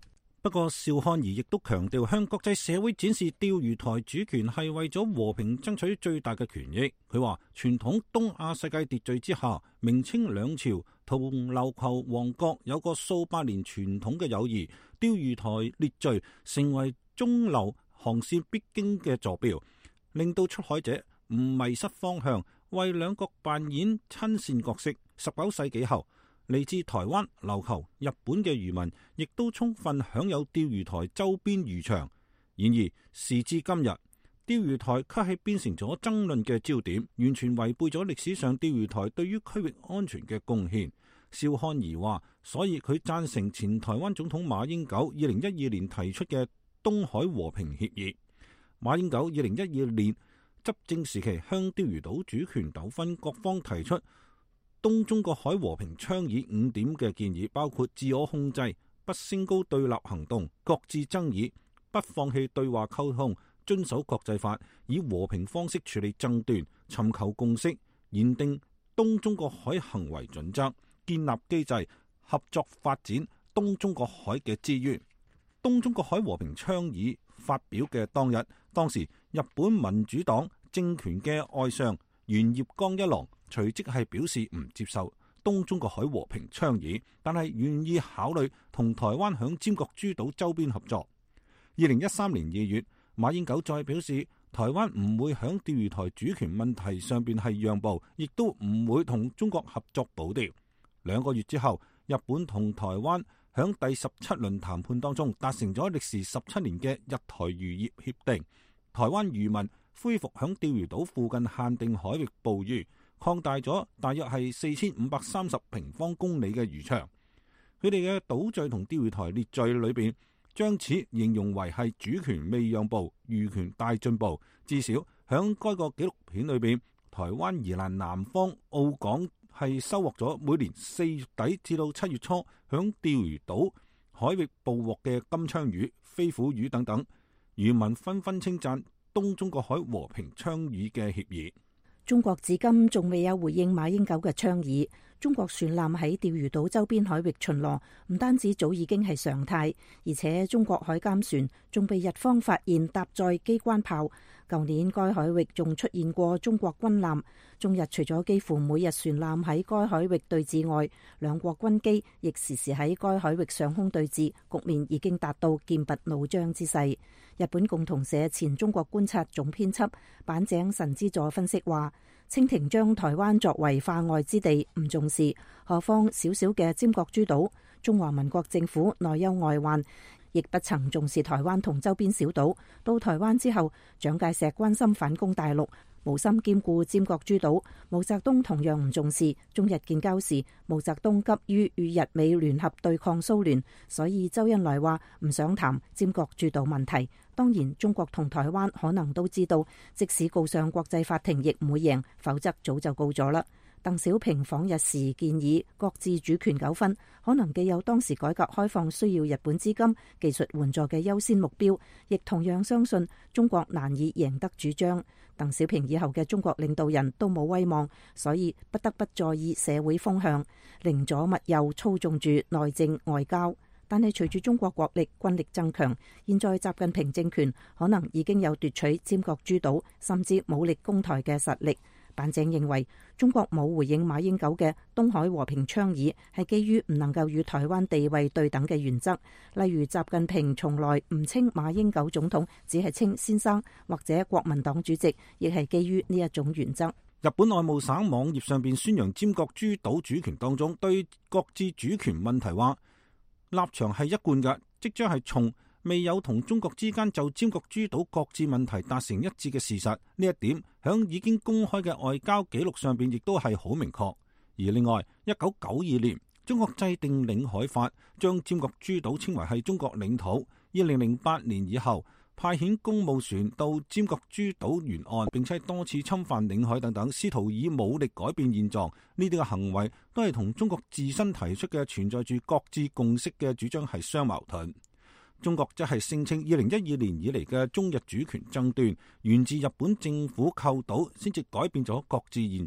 不過邵漢儀亦都強調向國際社會展示釣魚台主權係為咗和平爭取最大嘅權益。佢話傳統東亞世界秩序之下，明清兩朝同琉球王國有個數百年傳統嘅友誼，釣魚台列嶼成為中流航線必經嘅坐標，令到出海者唔迷失方向，為兩國扮演親善角色。十九世紀後，嚟自台灣、琉球、日本嘅漁民亦都充分享有釣魚台周邊漁場。然而時至今日，釣魚台卻係變成咗爭論嘅焦點，完全違背咗歷史上釣魚台對於區域安全嘅貢獻。邵漢儀話，所以佢贊成前台灣總統馬英九二零一二年提出嘅東海和平協議。馬英九二零一二年執政時期向釣魚島主權糾紛各方提出東中國海和平倡議五點嘅建議，包括自我控制、不升高對立行動、擱置爭議、不放棄對話溝通、遵守國際法、以和平方式處理爭端、尋求共識、研定東中國海行為準則、建立機制、合作發展東中國海嘅資源。東中國海和平倡議發表嘅當日，當時日本民主黨政權嘅外相猿葉剛一郎隨即係表示唔接受東中國海和平倡議，但係願意考慮同台灣響尖閣諸島周邊合作。二零一三年二月，馬英九再表示台灣唔會響釣魚台主權問題上邊係讓步，亦都唔會同中國合作保釣。兩個月之後，日本同台灣響第十七輪談判當中達成咗歷時十七年嘅日台漁業協定，台灣漁民恢復響釣魚島附近限定海域捕魚，擴大咗大約係四千五百三十平方公里嘅漁場。佢哋嘅島嶼同釣魚台列嶼裏邊，將此形容為係主權未讓步，漁權大進步。至少響該個紀錄片裏邊，台灣宜蘭南方澳港係收穫咗每年四月底至到七月初響釣魚島海域捕獲嘅金槍魚、飛虎魚等等。漁民紛紛稱讚東中國海和平倡議嘅協議。 中國至今仲未有回應馬英九嘅倡議。中國船艦喺釣魚島周邊海域巡邏，唔單止早已經係常態，而且中國海監船仲被日方發現搭載機關炮。舊年該海域仲出現過中國軍艦。中日除咗幾乎每日船艦喺該海域對峙外，兩國軍機亦時時喺該海域上空對峙，局面已經達到劍拔弩張之勢。日本共同社前中國觀察總編輯板井神之助分析話，清廷將台灣作為化外之地唔重視，何況小小嘅尖閣諸島，中華民國政府內憂外患，亦不曾重視台灣同周邊小島。到台灣之後，蔣介石關心反攻大陸，無心兼顧尖閣諸島。毛澤東同樣唔重視。中日建交時，毛澤東急於與日美聯合對抗蘇聯，所以周恩來話唔想談尖閣諸島問題。當然，中國同台灣可能都知道，即使告上國際法庭亦唔會贏，否則早就告咗啦。鄧小平訪日時建議，擱置主權糾紛，可能既有當時改革開放需要日本資金、技術援助嘅優先目標，亦同樣相信中國難以贏得主張。鄧小平以後嘅中國領導人都冇威望，所以不得不在意社會風向，寧左勿右操縱住內政外交。但係隨住中國國力軍力增強，現在習近平政權可能已經有奪取尖閣諸島甚至武力攻台嘅實力。板井認為，中國冇回應馬英九嘅東海和平倡議，係基於唔能夠與台灣地位對等嘅原則。例如，習近平從來唔稱馬英九總統，只係稱先生，或者國民黨主席，亦係基於呢一種原則。 日本外務省網頁上邊宣揚尖閣諸島主權當中，對擱置主權問題話立場係一貫嘅，即將係從未有同中國之間就尖閣諸島擱置問題達成一致嘅事實，呢一點響已經公開嘅外交記錄上邊亦都係好明確。而另外，一九九二年中國制定領海法，將尖閣諸島稱為係中國領土。二零零八年以後，派遣公務船到尖閣諸島沿岸，並且多次侵犯領海等等，試圖以武力改變現狀。呢啲嘅行為都係同中國自身提出嘅存在住擱置共識嘅主張係相矛盾。中國則係聲稱二零一二年以嚟嘅中日主權爭端源自日本政府購島，先至改變咗擱置現狀。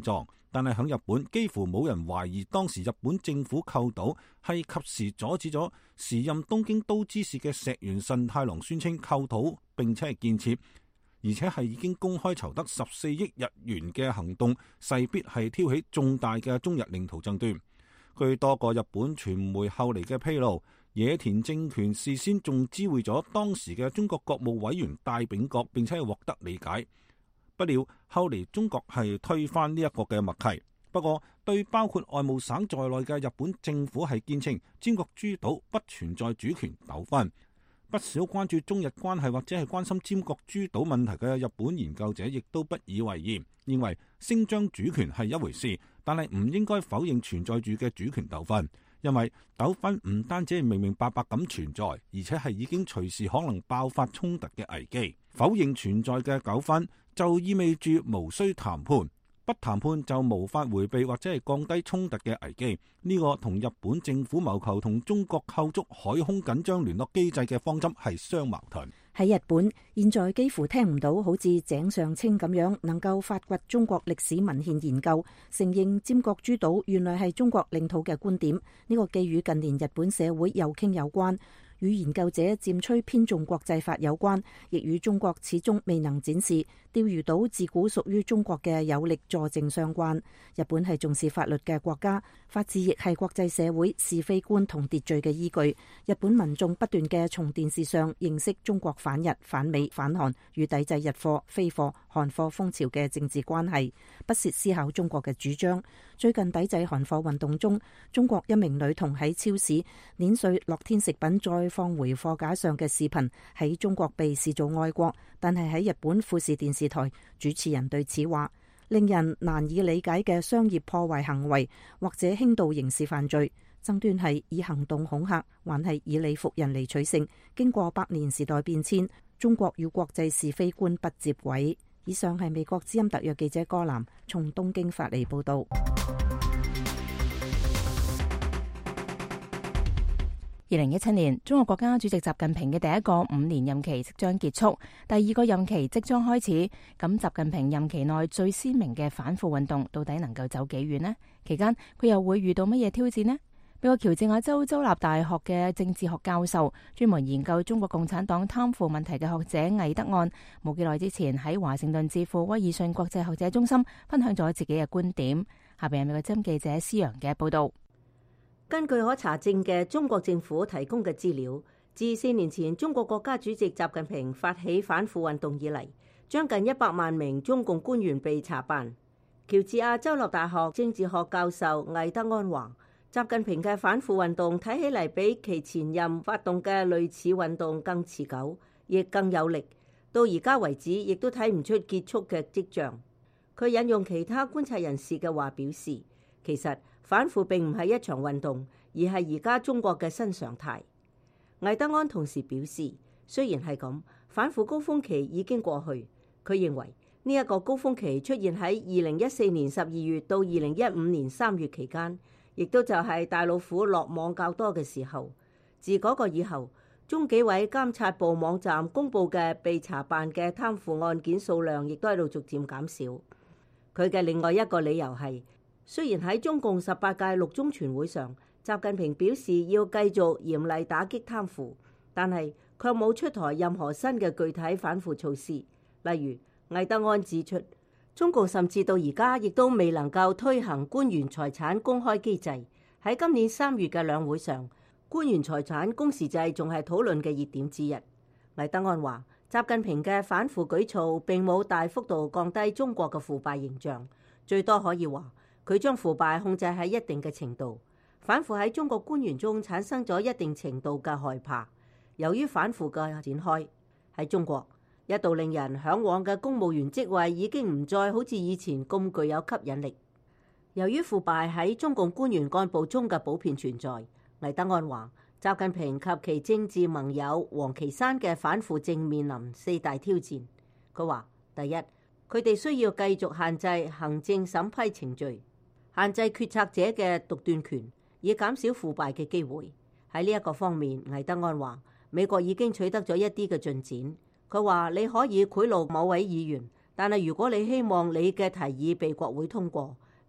但係喺日本幾乎冇人懷疑當時日本政府購島係及時阻止咗時任東京都知事嘅石原慎太郎宣稱購島並且係建設，而且係已經公開籌得十四億日元嘅行動，勢必係挑起重大嘅中日領土爭端。據多個日本傳媒後嚟嘅披露，野田政權事先仲知會咗當時嘅中國國務委員戴秉國，並且係獲得理解。不料後嚟中國係推翻呢一個嘅默契。不過對包括外務省在內嘅日本政府係堅稱尖閣諸島不存在主權糾紛。不少關注中日關係或者係關心尖閣諸島問題嘅日本研究者亦都不以為然，認為聲張主權係一回事，但係唔應該否認存在住嘅主權糾紛，因為糾紛唔單止係明明白白咁存在，而且係已經隨時可能爆發衝突嘅危機。否認存在嘅糾紛就意味住無需談判，不談判就無法迴避或者係降低衝突嘅危機。呢、這個同日本政府謀求同中國構築海空緊張聯絡機制嘅方針係相矛盾。 喺日本，現在幾乎聽唔到好似井上清咁樣能夠發掘中國歷史文獻研究，承認尖閣諸島原來係中國領土嘅觀點。呢、這個既與近年日本社會右傾有關，與研究者漸趨偏重國際法有關，亦與中國始終未能展示釣魚島自古屬於中國嘅有力佐證相關。日本係重視法律嘅國家，法治亦係國際社會是非觀同秩序嘅依據。日本民眾不斷嘅從電視上認識中國反日、反美、反韓與抵制日貨、非貨、韓貨風潮嘅政治關係，不屑思考中國嘅主張。最近抵制韓貨運動中，中國一名女童喺超市碾碎樂天食品再放回貨架上嘅視頻喺中國被視做愛國，但係喺日本富士電視台主持人對此話，令人難以理解嘅商業破壞行為或者輕度刑事犯罪。爭端係以行動恐嚇，還係以理服人嚟取勝。經過百年時代變遷，中國與國際是非觀不接軌。以上係美國之音特約記者歌南從東京發嚟報道。 二零一七年，中國國家主席習近平嘅第一個五年任期即將結束，第二個任期即將開始。咁習近平任期內最鮮明嘅反腐運動到底能夠走幾遠呢？期間佢又會遇到乜嘢挑戰呢？美國喬治亞州州立大學嘅政治學教授，專門研究中國共產黨貪腐問題嘅學者魏德安，冇幾耐之前喺華盛頓智庫威爾遜國際學者中心分享咗自己嘅觀點。下邊係美國之音記者施陽嘅報道。 根據可查證嘅中國政府提供嘅資料，自四年前中國國家主席習近平發起反腐運動以嚟，將近一百萬名中共官員被查辦。喬治亞州立大學政治學教授魏德安話，習近平嘅反腐運動睇起嚟比其前任發動嘅類似運動更持久，亦更有力。到而家為止，亦都睇唔出結束嘅跡象。佢引用其他觀察人士嘅話表示，其實反腐並唔係一場運動，而係而家中國嘅新常態。魏德安同時表示，雖然係咁，反腐高峰期已經過去。佢認為呢一個高峰期出現喺二零一四年十二月到二零一五年三月期間，亦都就係大老虎落網較多嘅時候。自嗰個以後，中紀委監察部網站公佈嘅被查辦嘅貪腐案件數量亦都喺度逐漸減少。佢嘅另外一個理由係，雖然喺中共十八屆六中全會上，習近平表示要繼續嚴厲打擊貪腐，但係卻冇出台任何新嘅具體反腐措施。例如，魏德安指出，中共甚至到而家亦都未能夠推行官員財產公開機制。喺今年三月嘅兩會上，官員財產公示制仲係討論嘅熱點之一。魏德安話，習近平嘅反腐舉措並冇大幅度降低中國嘅腐敗形象，最多可以話佢將腐敗控制喺一定嘅程度。反腐喺中國官員中產生咗一定程度嘅害怕。由於反腐嘅展開，喺中國一度令人嚮往嘅公務員職位已經唔再好似以前咁具有吸引力。由於腐敗喺中共官員幹部中嘅普遍存在，魏德安話，習近平及其政治盟友王岐山嘅反腐正面臨四大挑戰。佢話：第一，佢哋需要繼續限制行政審批程序，限制決策者嘅獨斷權，以減少腐敗嘅機會。喺呢一個方面，魏德安話，美國已經取得咗一啲嘅進展。佢話：你可以賄賂某位議員，但係如果你希望你嘅提議被國會通過，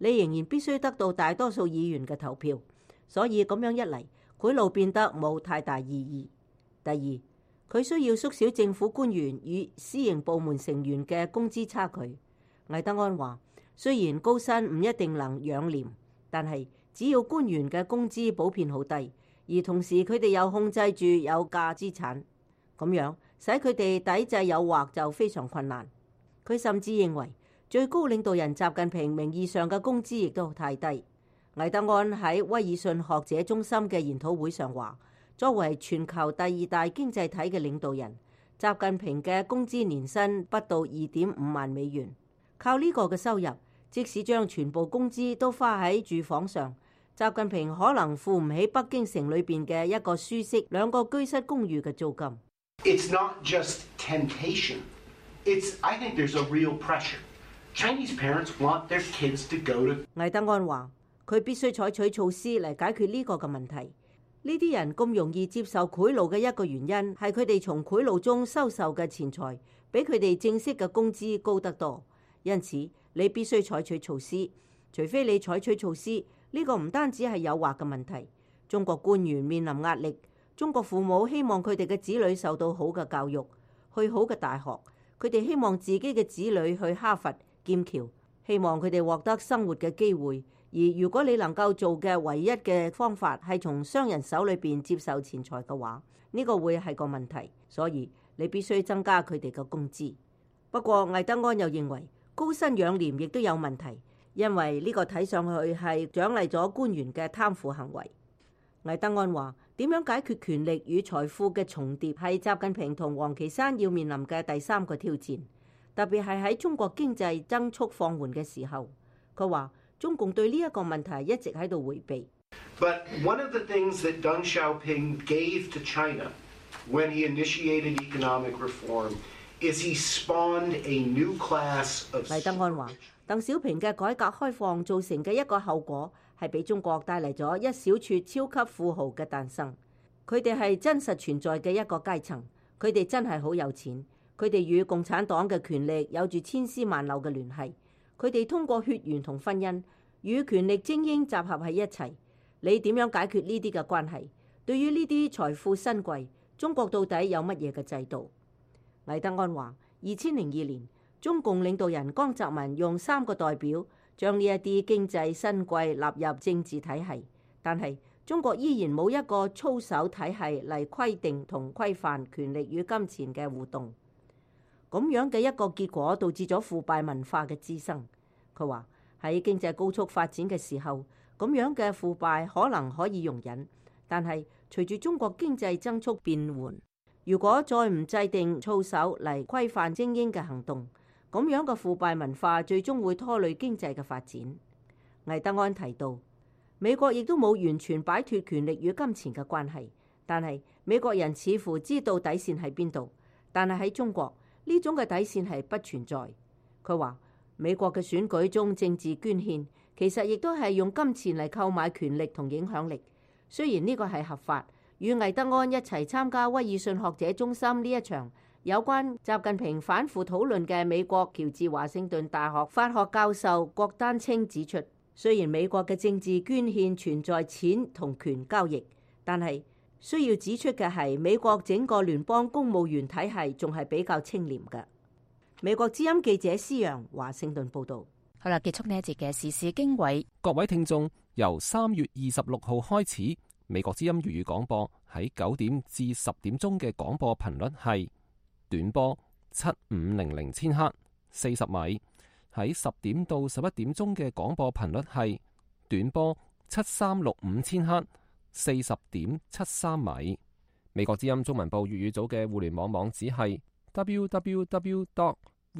你仍然必須得到大多數議員嘅投票，所以咁樣一嚟，賄賂變得冇太大意義。第二，佢需要縮小政府官員與私營部門成員嘅工資差距。魏德安話，雖然高薪唔一定能養廉，但係只要官員嘅工資普遍好低，而同時佢哋又控制住有價資產，咁樣使佢哋抵制誘惑就非常困難。佢甚至認為最高領導人習近平名義上嘅工資亦都太低。魏德安喺威爾遜學者中心嘅研討會上話，作為全球第二大經濟體嘅領導人，習近平嘅工資年薪不到二點五萬美元。靠呢個嘅收入，即使將全部工資都花喺住房上，習近平可能付唔起北京城裏邊嘅一個舒適兩個居室公寓嘅租金。 It's not just temptation. It's, I think there's a real pressure. Chinese parents want their kids to go to. 魏德安話，佢必須採取措施嚟解決呢個嘅問題。呢啲人咁容易接受賄賂嘅一個原因係佢哋從賄賂中收受嘅錢財比佢哋正式嘅工資高得多。因此，你必須採取措施。除非你採取措施，呢個唔單止係誘惑嘅問題。中國官員面臨壓力，中國父母希望佢哋嘅子女受到好嘅教育，去好嘅大學。佢哋希望自己嘅子女去哈佛、劍橋，希望佢哋獲得生活嘅機會。而如果你能夠做嘅唯一嘅方法係從商人手裏邊接受錢財嘅話，呢個會係個問題。所以你必須增加佢哋嘅工資。不過魏德安又認為高薪養廉亦都有問題，因為呢個睇上去係獎勵咗官員嘅貪腐行為。魏德安話，點樣解決權力與財富嘅重疊係習近平同王岐山要面臨嘅第三個挑戰，特別係喺中國經濟增速放緩嘅時候。佢話中共對呢一個問題一直喺度迴避。 But one of the things that Deng Xiaoping gave to China when he initiated economic reform is he spawned a new class of. 魏德安話，鄧小平嘅改革開放造成嘅一個後果係俾中國帶嚟咗一小撮超級富豪嘅誕生。佢哋係真實存在嘅一個階層，佢哋真係好有錢，佢哋與共產黨嘅權力有住千絲萬縷嘅聯繫。佢哋通過血緣同婚姻與權力精英集合喺一齊。你點樣解決呢啲嘅關係？對於呢啲財富新貴，中國到底有乜嘢嘅制度？魏德安話，二千零二年，中共領導人江澤民用三個代表將呢一啲經濟新貴納入政治體系，但係中國依然冇一個操守體系嚟規定同規範權力與金錢嘅互動。咁樣嘅一個結果導致咗腐敗文化嘅滋生。佢話喺經濟高速發展嘅時候，咁樣嘅腐敗可能可以容忍，但係隨住中國經濟增速變緩，如果再唔制定操守嚟規範精英嘅行動，咁樣嘅腐敗文化最終會拖累經濟嘅發展。魏德安提到，美國亦都冇完全擺脫權力與金錢嘅關係，但係美國人似乎知道底線喺邊度，但係喺中國呢種嘅底線係不存在。佢話美國嘅選舉中政治捐獻其實亦都係用金錢嚟購買權力同影響力，雖然呢個係合法。與魏德安一齊參加威爾遜學者中心呢一場有關習近平反腐討論嘅美國喬治華盛頓大學法學教授郭丹青指出，雖然美國嘅政治捐獻存在錢同權交易，但係需要指出嘅係美國整個聯邦公務員體系仲係比較清廉嘅。美國之音記者施陽華盛頓報道。 好啦，結束呢一節嘅時事經緯。 各位聽眾，由三月二十六號開始，美國之音粵語廣播喺九點至十點鐘嘅廣播頻率係短波七五零零千赫四十米，喺十點到十一點鐘嘅廣播頻率係短波七三六五千赫四十點七三米。美國之音中文部粵語組嘅互聯網網址係 double-u double-u double-u dot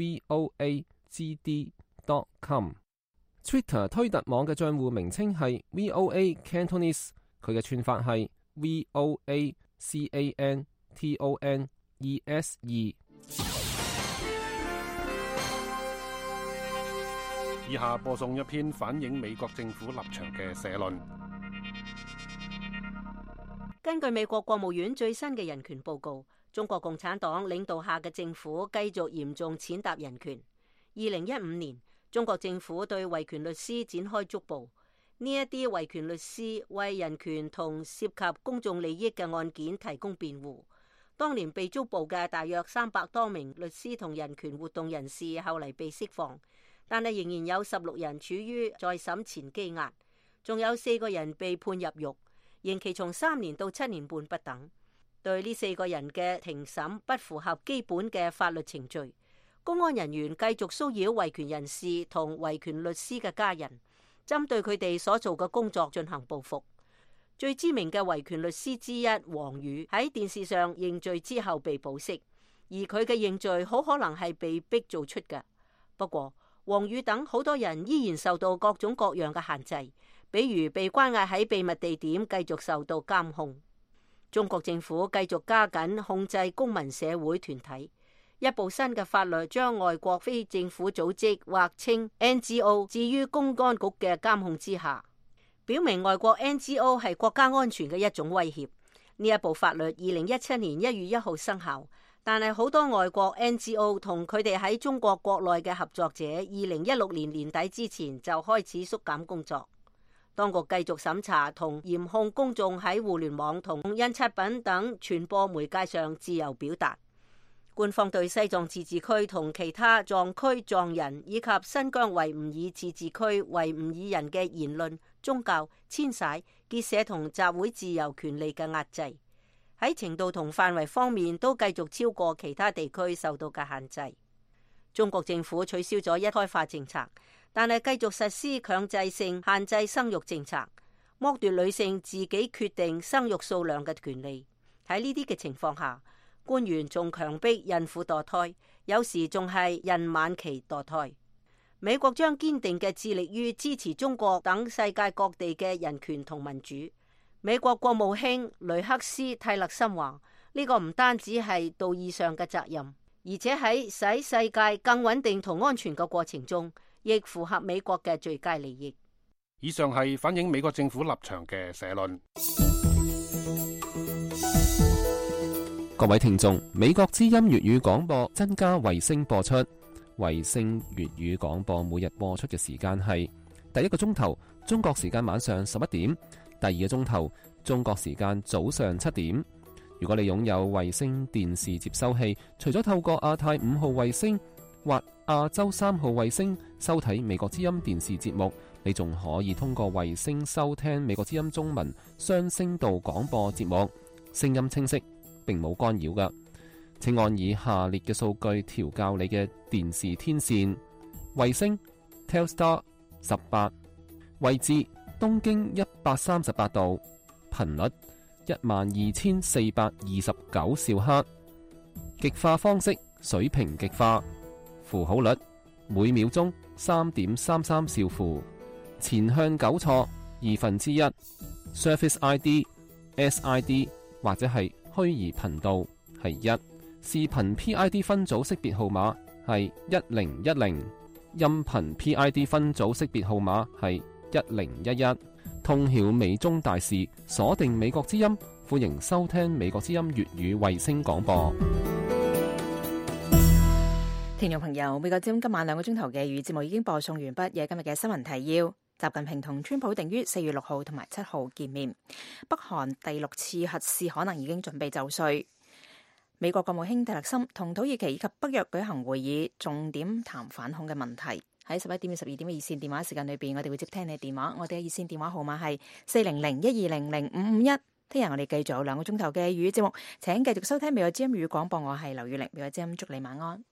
voa g d dot com。Twitter 推特網嘅賬戶名稱係 V O A Cantonese， 佢嘅串法係 V O A C A N T O N E S E。 以下播送一篇反映美國政府立場嘅社論。 根據美國國務院最新嘅人權報告，中國共產黨領導下嘅政府繼續嚴重踐踏人權。二零一五年， 中國政府對維權律師展開捉捕，呢一啲維權律師為人權同涉及公眾利益嘅案件提供辯護。當年被捉捕嘅大約三百多名律師同人權活動人士後嚟被釋放，但係仍然有十六人處於在審前羈押，仲有四個人被判入獄，刑期從三年到七年半不等。對呢四個人嘅庭審不符合基本嘅法律程序，公安人員繼續騷擾維權人士同維權律師嘅家人，針對佢哋所做嘅工作進行報復。最知名嘅維權律師之一王宇喺電視上認罪之後被保釋，而佢嘅認罪好可能係被逼做出嘅。不過王宇等好多人依然受到各種各樣嘅限制，比如被關押喺秘密地點繼續受到監控。中國政府繼續加緊控制公民社會團體，一部新嘅法律將外國非政府組織或稱 N G O 置於公安局嘅監控之下，表明外國 N G O 係國家安全嘅一種威脅。呢一部法律二零一七年一月一號生效，但係好多外國 N G O 同佢哋喺中國國內嘅合作者，二零一六年年底之前就開始縮減工作。當局繼續審查同嚴控公眾喺互聯網同印刷品等傳播媒介上自由表達。官方對西藏自治區同其他藏區藏人以及新疆維吾爾自治區維吾爾人嘅言論、宗教、遷徙、結社同集會自由權利嘅壓制，喺程度同範圍方面都繼續超過其他地區受到嘅限制。中國政府取消咗一胎化政策，但係繼續實施強制性限制生育政策，剝奪女性自己決定生育數量嘅權利。喺呢啲嘅情況下，官員仲強迫孕婦墮胎，有時仲係孕晚期墮胎。美國將堅定嘅致力於支持中國等世界各地嘅人權同民主。美國國務卿雷克斯泰勒森話：呢個唔單止係道義上嘅責任，而且喺使世界更穩定同安全嘅過程中，亦符合美國嘅最佳利益。 以上係反映美國政府立場嘅社論。 各位聽眾，美國之音粵語廣播增加衛星播出。衛星粵語廣播每日播出嘅時間係第一個鐘頭中國時間晚上十一點，第二個鐘頭中國時間早上七點。如果你擁有衛星電視接收器，除咗透過亞太五號衛星或亞洲三號衛星收睇美國之音電視節目，你仲可以通過衛星收聽美國之音中文雙聲道廣播節目，聲音清晰，並冇干擾㗎。請按以下列嘅數據調校你嘅電視天線：衛星 Telstar 十八，位置東經一百三十八度，頻率一萬二千四百二十九兆赫，極化方式水平極化，符號率每秒鐘三點三三兆符，前向糾錯二分之一 ，Service I D S I D 或者係虛擬頻道係一，視頻 P I D 分組識別號碼係一零一零，音頻 P I D 分組識別號碼係一零一一。通曉美中大事，鎖定美國之音，歡迎收聽美國之音粵語衛星廣播。 聽眾朋友，美國之音今晚兩個鐘頭嘅粵語節目已經播送完畢。有今日嘅新聞提要：習近平同川普定於四月六號同埋七號見面。北韓第六次核試可能已經準備就緒。美國國務卿蒂勒森同土耳其以及北約舉行會議，重點談反恐嘅問題。喺十一點至十二點嘅熱線電話時間裏邊，我哋會接聽你嘅電話。我哋嘅熱線電話號碼係四零零一二零零五五一。聽日我哋繼續有兩個鐘頭嘅粵語節目，請繼續收聽美國之音粵語廣播。我係劉雨玲，美國之音祝你晚安。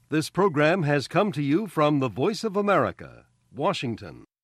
This program has come to you from the Voice of America, Washington.